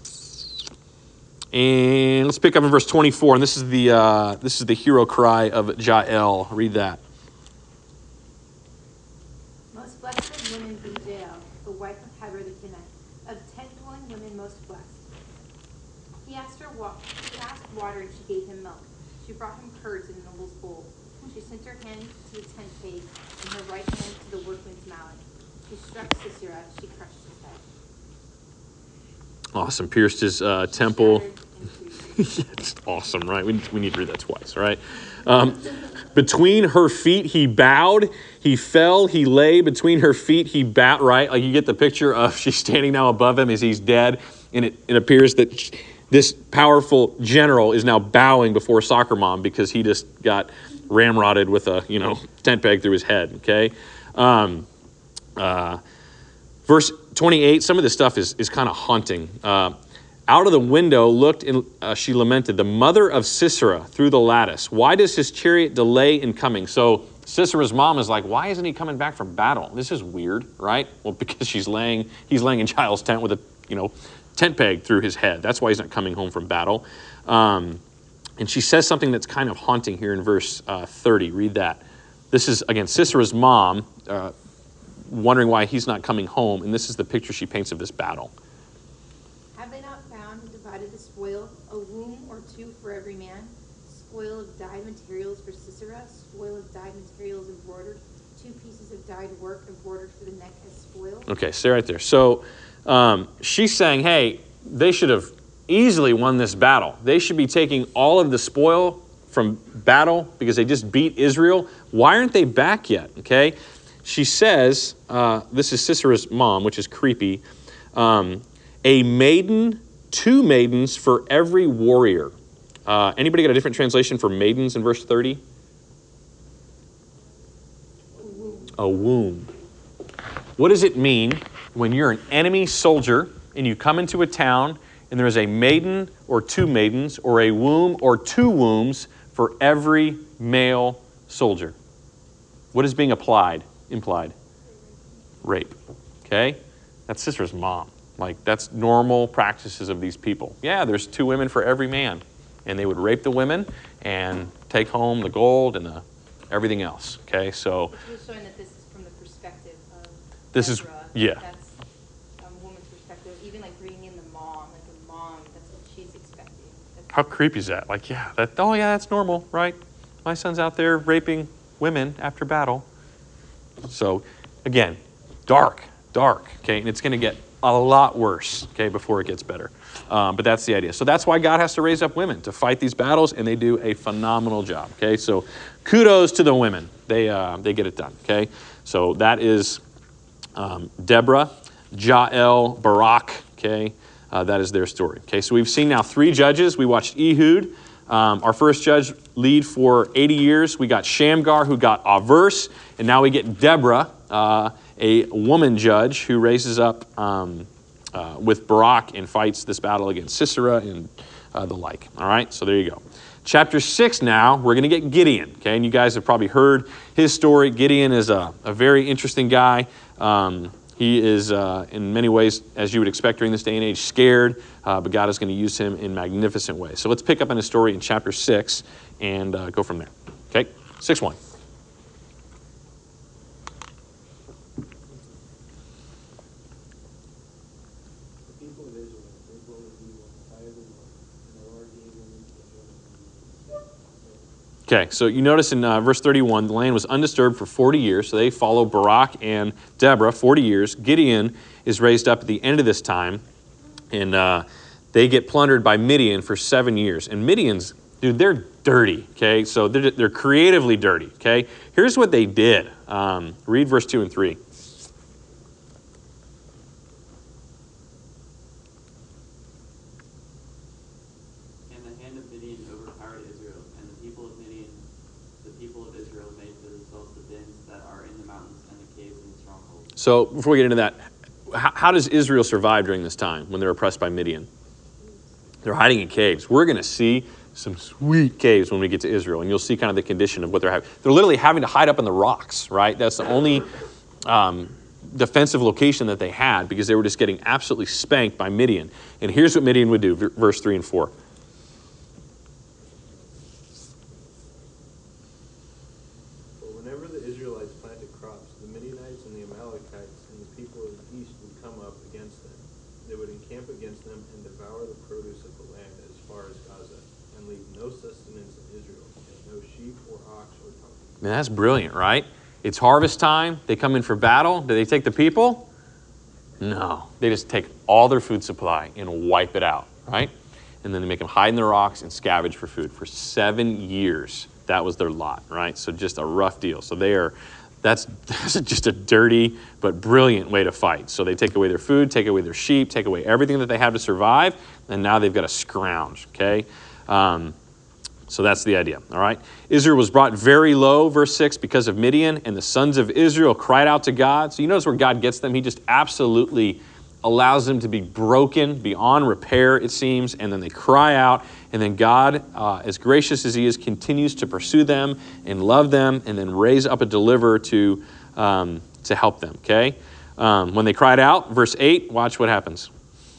and let's pick up in verse twenty-four. And this is the uh, this is the hero cry of Jael. Read that. Most blessed of women be Jael, the wife of Heber the Kenite, of tent-dwelling women most blessed. He asked her wa- he asked water, and she gave him milk. She brought him curds in a noble's bowl. She sent her hand to the tent peg, and her right hand to the workman's mallet. She struck Sisera, she crushed his head. Awesome. Pierced his uh, temple. Shattered Yeah, it's awesome, right? We, we need to read that twice, right? Um, between her feet, he bowed. He fell. He lay. Between her feet, he bowed, right? Like you get the picture of she's standing now above him as he's dead. And it, it appears that she, this powerful general is now bowing before soccer mom because he just got ramrodded with a, you know, tent peg through his head, okay? Um, uh, verse twenty-eight, some of this stuff is, is kind of haunting. Uh, out of the window looked, and uh, she lamented, the mother of Sisera through the lattice. Why does his chariot delay in coming? So Sisera's mom is like, why isn't he coming back from battle? This is weird, right? Well, because she's laying, he's laying in Jael's tent with a, you know, tent peg through his head. That's why he's not coming home from battle. Um, and she says something that's kind of haunting here in verse uh, thirty. Read that. This is, again, Sisera's mom uh, wondering why he's not coming home. And this is the picture she paints of this battle. Have they not found and divided the spoil, a womb or two for every man? Spoil of dyed materials for Sisera, spoil of dyed materials embroidered, two pieces of dyed work embroidered for the neck as spoil. Okay, stay right there. So um, she's saying, hey, they should have easily won this battle. They should be taking all of the spoil from battle because they just beat Israel. Why aren't they back yet? Okay, she says, uh, this is Sisera's mom, which is creepy. Um, a maiden, two maidens for every warrior. Uh, anybody got a different translation for maidens in verse thirty? A womb. What does it mean when you're an enemy soldier and you come into a town and there is a maiden or two maidens or a womb or two wombs for every male soldier? What is being applied, implied? Rape. Okay? That's Sisera's mom. Like, that's normal practices of these people. Yeah, there's two women for every man. And they would rape the women and take home the gold and the, everything else. Okay, so It's showing that this is from the perspective of this is, Deborah. yeah. That's a woman's perspective. Even like bringing in the mom, like the mom, that's what she's expecting. That's How creepy is that? Like, yeah, that, oh yeah, that's normal, right? My son's out there raping women after battle. So, again, dark, dark, okay? And it's going to get a lot worse, okay, before it gets better. Um, but that's the idea. So that's why God has to raise up women to fight these battles, and they do a phenomenal job, okay? So kudos to the women. They, uh, they get it done, okay? So that is um, Deborah. Jael, Barak, okay? Uh, that is their story. Okay, so we've seen now three judges. We watched Ehud, um, our first judge, lead for eighty years. We got Shamgar, who got Averse, and now we get Deborah, uh, a woman judge who raises up um, uh, with Barak and fights this battle against Sisera and uh, the like. All right, so there you go. Chapter six now, we're going to get Gideon, okay? And you guys have probably heard his story. Gideon is a, a very interesting guy. Um, he is, uh, in many ways, as you would expect during this day and age, scared, uh, but God is going to use him in magnificent ways. So let's pick up on his story in chapter six and uh, go from there, okay? six one. The people of Israel, they bore with evil in the sight of the Lord, and the Lord gave them into the hand of the Midianites. Okay, so you notice in uh, verse thirty-one, the land was undisturbed for forty years, so they follow Barak and Deborah, forty years. Gideon is raised up at the end of this time, and uh, they get plundered by Midian for seven years. And Midian's, dude, they're dirty, okay? So they're, they're creatively dirty, okay? Here's what they did. Um, read verse two and three. And the hand of Midian overpowered Israel, and the people of Midian, the people of Israel made for themselves the dens that are in the mountains and the caves and the strongholds. So before we get into that, how, how does Israel survive during this time when they're oppressed by Midian? They're hiding in caves. We're going to see some sweet caves when we get to Israel, and you'll see kind of the condition of what they're having. They're literally having to hide up in the rocks, right? That's the only um, defensive location that they had because they were just getting absolutely spanked by Midian. And here's what Midian would do, v- verse three and four. But whenever the Israelites planted crops, the Midianites and the Amalekites and the people of the east would come up against them. They would encamp against them and devour the produce of the land as far as Gaza, and leave no sustenance in Israel, and no sheep or ox or donkey. Man, that's brilliant, right? It's harvest time. They come in for battle. Do they take the people? No. They just take all their food supply and wipe it out, right? And then they make them hide in the rocks and scavenge for food. For seven years, that was their lot, right? So just a rough deal. So they are, that's, that's just a dirty but brilliant way to fight. So they take away their food, take away their sheep, take away everything that they have to survive, and now they've got to scrounge, okay? Um, So that's the idea, all right? Israel was brought very low, verse six, because of Midian, and the sons of Israel cried out to God. So you notice where God gets them. He just absolutely allows them to be broken beyond repair, it seems, and then they cry out, and then God, uh, as gracious as he is, continues to pursue them and love them, and then raise up a deliverer to, um, to help them, okay? Um, when they cried out, verse eight, watch what happens.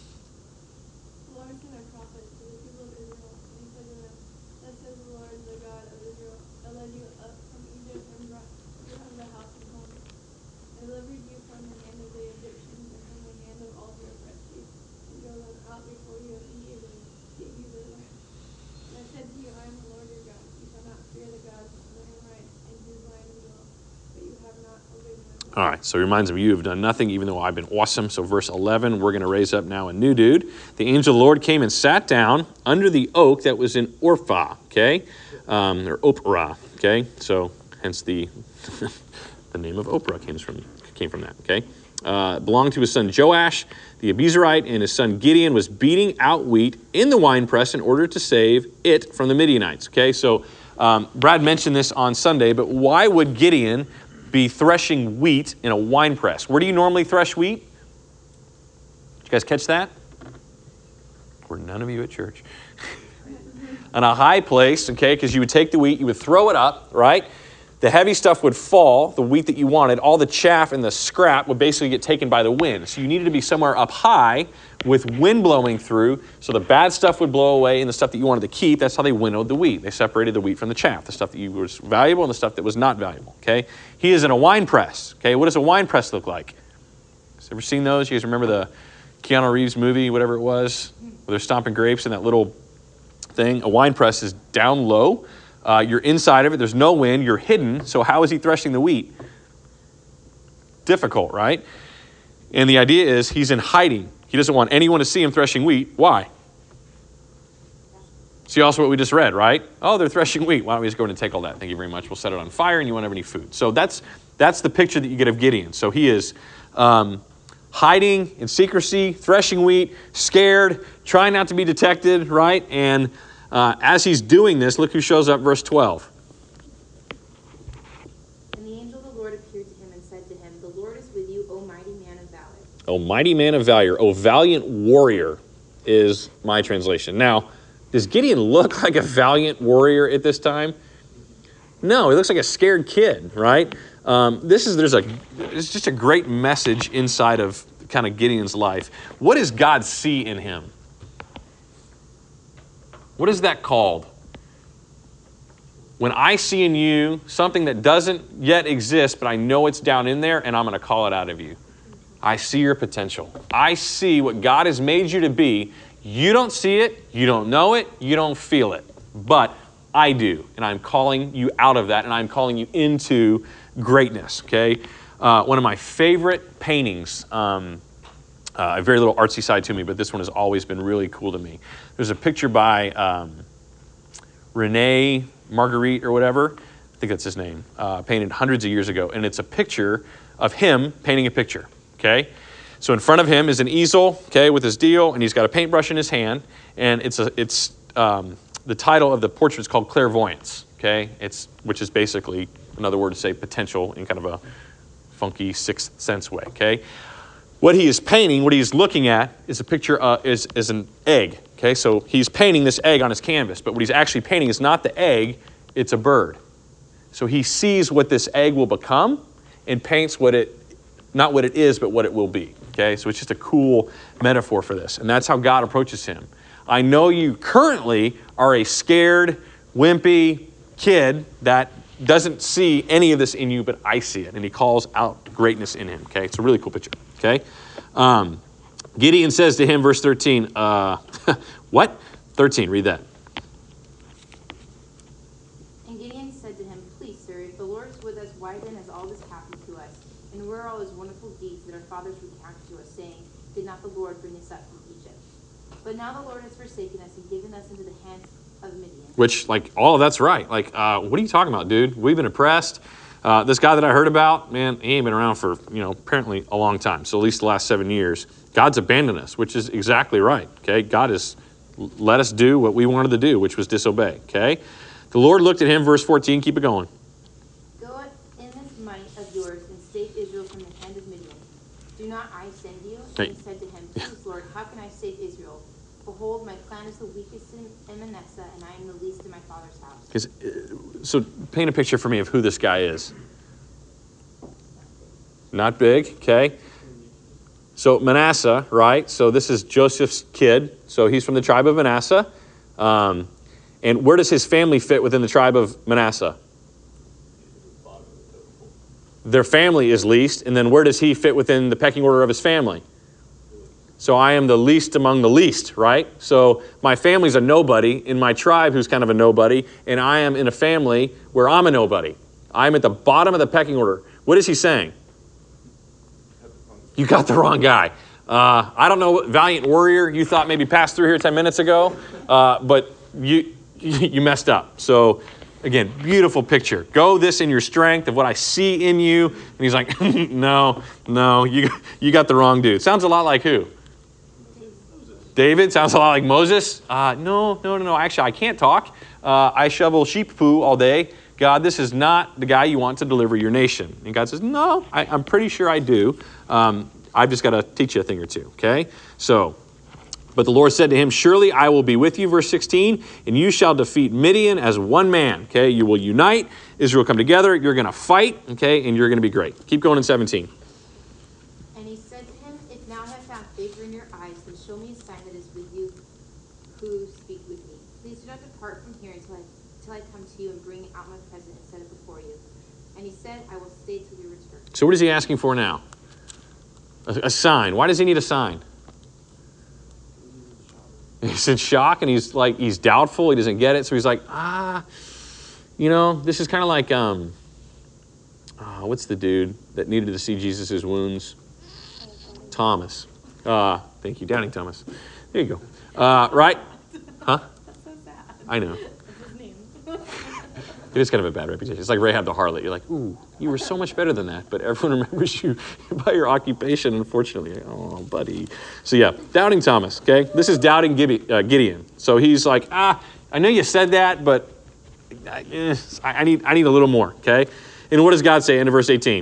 The Lord sent a prophet to the people of Israel, and he said to them, Thus says the Lord, the God of Israel, that led you up from Egypt and brought you out of the house of bondage. I delivered you from the hand of the Egyptians and from the hand of all who oppressed you, and drove them out before you and gave, them, gave you the land. And I said to you, I am the Lord your God. You shall not fear the gods of the Amorites in whose land you dwell, but you have not obeyed my voice. All right, so it reminds me, you have done nothing, even though I've been awesome. So verse eleven, we're going to raise up now a new dude. The angel of the Lord came and sat down under the oak that was in Orpha, okay? Um, or Oprah, okay? So hence the the name of Oprah came from, came from that, okay? Uh, belonged to his son Joash, the Abiezrite, and his son Gideon was beating out wheat in the winepress in order to save it from the Midianites, okay? So um, Brad mentioned this on Sunday, but why would Gideon be threshing wheat in a wine press? Where do you normally thresh wheat? Did you guys catch that? Were none of you at church? On a high place, okay, because you would take the wheat, you would throw it up, right? The heavy stuff would fall, the wheat that you wanted, all the chaff and the scrap would basically get taken by the wind. So you needed to be somewhere up high with wind blowing through, so the bad stuff would blow away and the stuff that you wanted to keep, that's how they winnowed the wheat. They separated the wheat from the chaff, the stuff that you was valuable and the stuff that was not valuable, okay? He is in a wine press, okay? What does a wine press look like? Has ever seen those? You guys remember the Keanu Reeves movie, whatever it was, where they're stomping grapes in that little thing? A wine press is down low. Uh, you're inside of it. There's no wind. You're hidden. So how is he threshing the wheat? Difficult, right? And the idea is he's in hiding. He doesn't want anyone to see him threshing wheat. Why? See also what we just read, right? Oh, they're threshing wheat. Why don't we just go ahead and take all that? Thank you very much. We'll set it on fire and you won't have any food. So that's that's the picture that you get of Gideon. So he is um, hiding in secrecy, threshing wheat, scared, trying not to be detected, right? And uh, as he's doing this, look who shows up, verse twelve. And the angel of the Lord appeared to him and said to him, The Lord is with you, O mighty man of valor. O mighty man of valor, O valiant warrior is my translation. Now, does Gideon look like a valiant warrior at this time? No, he looks like a scared kid, right? Um, this is, there's a, it's just a great message inside of kind of Gideon's life. What does God see in him? What is that called? When I see in you something that doesn't yet exist, but I know it's down in there and I'm going to call it out of you. I see your potential. I see what God has made you to be. You don't see it, you don't know it, you don't feel it, but I do, and I'm calling you out of that, and I'm calling you into greatness, okay? Uh, one of my favorite paintings, um, uh, a very little artsy side to me, but this one has always been really cool to me. There's a picture by um, Rene Marguerite or whatever, I think that's his name, uh, painted hundreds of years ago, and it's a picture of him painting a picture, okay? So in front of him is an easel, okay, with his deal, and he's got a paintbrush in his hand, and it's a, it's um, the title of the portrait is called Clairvoyance, okay? It's which is basically another word to say potential in kind of a funky sixth sense way, okay? What he is painting, what he's looking at, is a picture uh, is is an egg, okay? So he's painting this egg on his canvas, but what he's actually painting is not the egg; it's a bird. So he sees what this egg will become, and paints what it, not what it is, but what it will be. Okay, so it's just a cool metaphor for this. And that's how God approaches him. I know you currently are a scared, wimpy kid that doesn't see any of this in you, but I see it. And he calls out greatness in him. Okay, it's a really cool picture. Okay, um, Gideon says to him, verse thirteen, uh, what? thirteen, read that. And Gideon said to him, Please, sir, if the Lord is with us, why then has all this happened to us? And where are all his wonderful deeds that our fathers recounted to us, saying, Did not the Lord bring us up from Egypt? But now the Lord has forsaken us and given us into the hands of Midian. Which, like, all of that's right. Like, uh, what are you talking about, dude? We've been oppressed. Uh, this guy that I heard about, man, he ain't been around for, you know, apparently a long time. So at least the last seven years. God's abandoned us, which is exactly right, okay? God has let us do what we wanted to do, which was disobey, okay? The Lord looked at him, verse fourteen, keep it going. Go in this might of yours and save Israel from the hand of Midian. Do not I send you? And Hey. he said to him, Please, Lord, how can I save Israel? Behold, my clan is the weakest in, in Manasseh, and I am the least in my father's house. 'Cause, uh, so paint a picture for me of who this guy is. Not big, okay? So Manasseh, right? So this is Joseph's kid. So he's from the tribe of Manasseh. Um, and where does his family fit within the tribe of Manasseh? Their family is least. And then where does he fit within the pecking order of his family? So I am the least among the least, right? So my family's a nobody in my tribe who's kind of a nobody, and I am in a family where I'm a nobody. I'm at the bottom of the pecking order. What is he saying? You got the wrong guy. Uh, I don't know what valiant warrior you thought maybe passed through here ten minutes ago, uh, but you you messed up. So again, beautiful picture. Go this in your strength of what I see in you. And he's like, no, no, you you got the wrong dude. Sounds a lot like who? David. Sounds a lot like Moses. Uh, no, no, no, no. Actually, I can't talk. Uh, I shovel sheep poo all day. God, this is not the guy you want to deliver your nation. And God says, no, I, I'm pretty sure I do. Um, I've just got to teach you a thing or two, okay? So, but the Lord said to him, surely I will be with you, verse sixteen, and you shall defeat Midian as one man, okay? You will unite. Israel will come together. You're going to fight, okay? And you're going to be great. Keep going in seventeen. And he said to him, If now I have found favor in your eyes, then show me a sign that is with you who speak with me. Please do not depart from here until I, until I come to you and bring out my present and set it before you. And he said, I will stay till you return. So what is he asking for now? A, a sign. Why does he need a sign? He's in shock and he's like, he's doubtful. He doesn't get it. So he's like, ah, you know, this is kind of like, um, uh, what's the dude that needed to see Jesus' wounds? Thomas. Uh, thank you, Doubting Thomas. There you go. Uh, right? Huh? That's so sad. I know. That's his name. It is kind of a bad reputation. It's like Rahab the harlot. You're like, ooh, you were so much better than that, but everyone remembers you by your occupation, unfortunately. Oh, buddy. So yeah, doubting Thomas, okay? This is doubting Gideon. So he's like, ah, I know you said that, but I, I need I need a little more, okay? And what does God say in verse eighteen?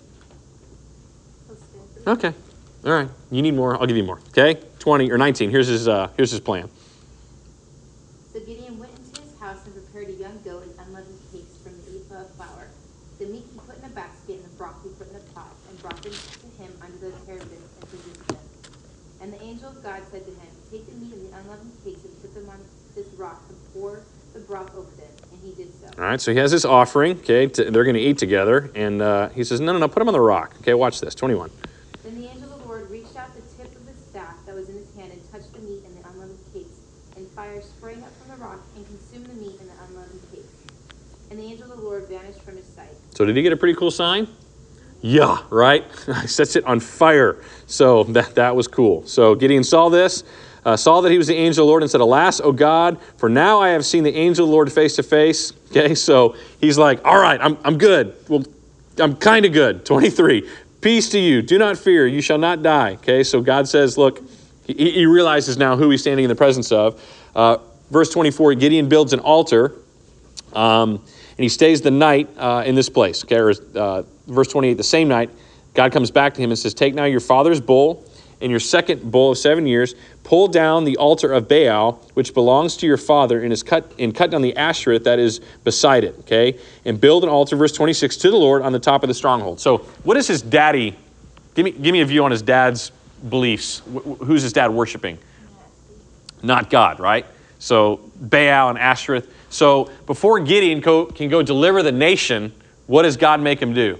Okay, all right. You need more, I'll give you more, okay? twenty or nineteen, here's his, uh, here's his plan. So Gideon went into his house and prepared a young goat and unleavened cakes from the ephah of flour. The meat he put in a basket and the broth he put in a pot, and brought them to him under the terebinth and produced them. And the angel of God said to him, take the meat and the unleavened cakes and put them on this rock and pour the broth over them. And he did so. All right, so he has this offering, okay? To, they're going to eat together, and uh, he says, no, no, no, put them on the rock. Okay, watch this, twenty-one. Then the angel of the Lord reached out the tip of the staff that was in his hand and touched the meat and the unleavened cakes. And fire sprang up from the rock and consumed the meat and the unleavened cakes. And the angel of the Lord vanished from his sight. So did he get a pretty cool sign? Yeah, right? Sets it on fire. So that, that was cool. So Gideon saw this, uh, saw that he was the angel of the Lord and said, alas, O God, for now I have seen the angel of the Lord face to face. Okay, so he's like, all right, I'm, I'm good. Well, I'm kind of good. twenty-three, peace to you. Do not fear. You shall not die. Okay, so God says, look, he, he realizes now who he's standing in the presence of. Uh, verse twenty-four, Gideon builds an altar. Um, and he stays the night uh, in this place. Okay, or, uh, verse twenty-eight, the same night, God comes back to him and says, take now your father's bull and your second bull of seven years, pull down the altar of Baal, which belongs to your father, and is cut and cut down the Ashereth that is beside it. Okay, and build an altar, verse twenty-six, to the Lord on the top of the stronghold. So, what is his daddy? Give me, give me a view on his dad's beliefs. Who's his dad worshiping? Not God, right? So Baal and Ashereth. So before Gideon co- can go deliver the nation, what does God make him do?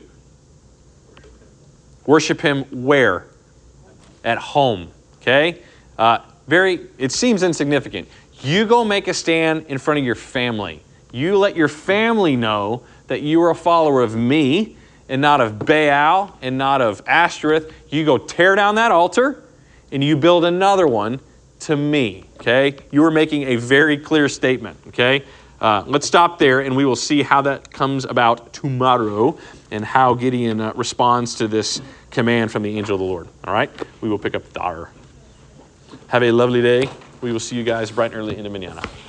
Worship him where? At home. Okay? Uh, very, it seems insignificant. You go make a stand in front of your family. You let your family know that you are a follower of me and not of Baal and not of Ashtoreth. You go tear down that altar and you build another one to me. Okay? You are making a very clear statement. Okay? Uh, let's stop there and we will see how that comes about tomorrow and how Gideon uh, responds to this command from the angel of the Lord. All right? We will pick up there. Have a lovely day. We will see you guys bright and early in the manana.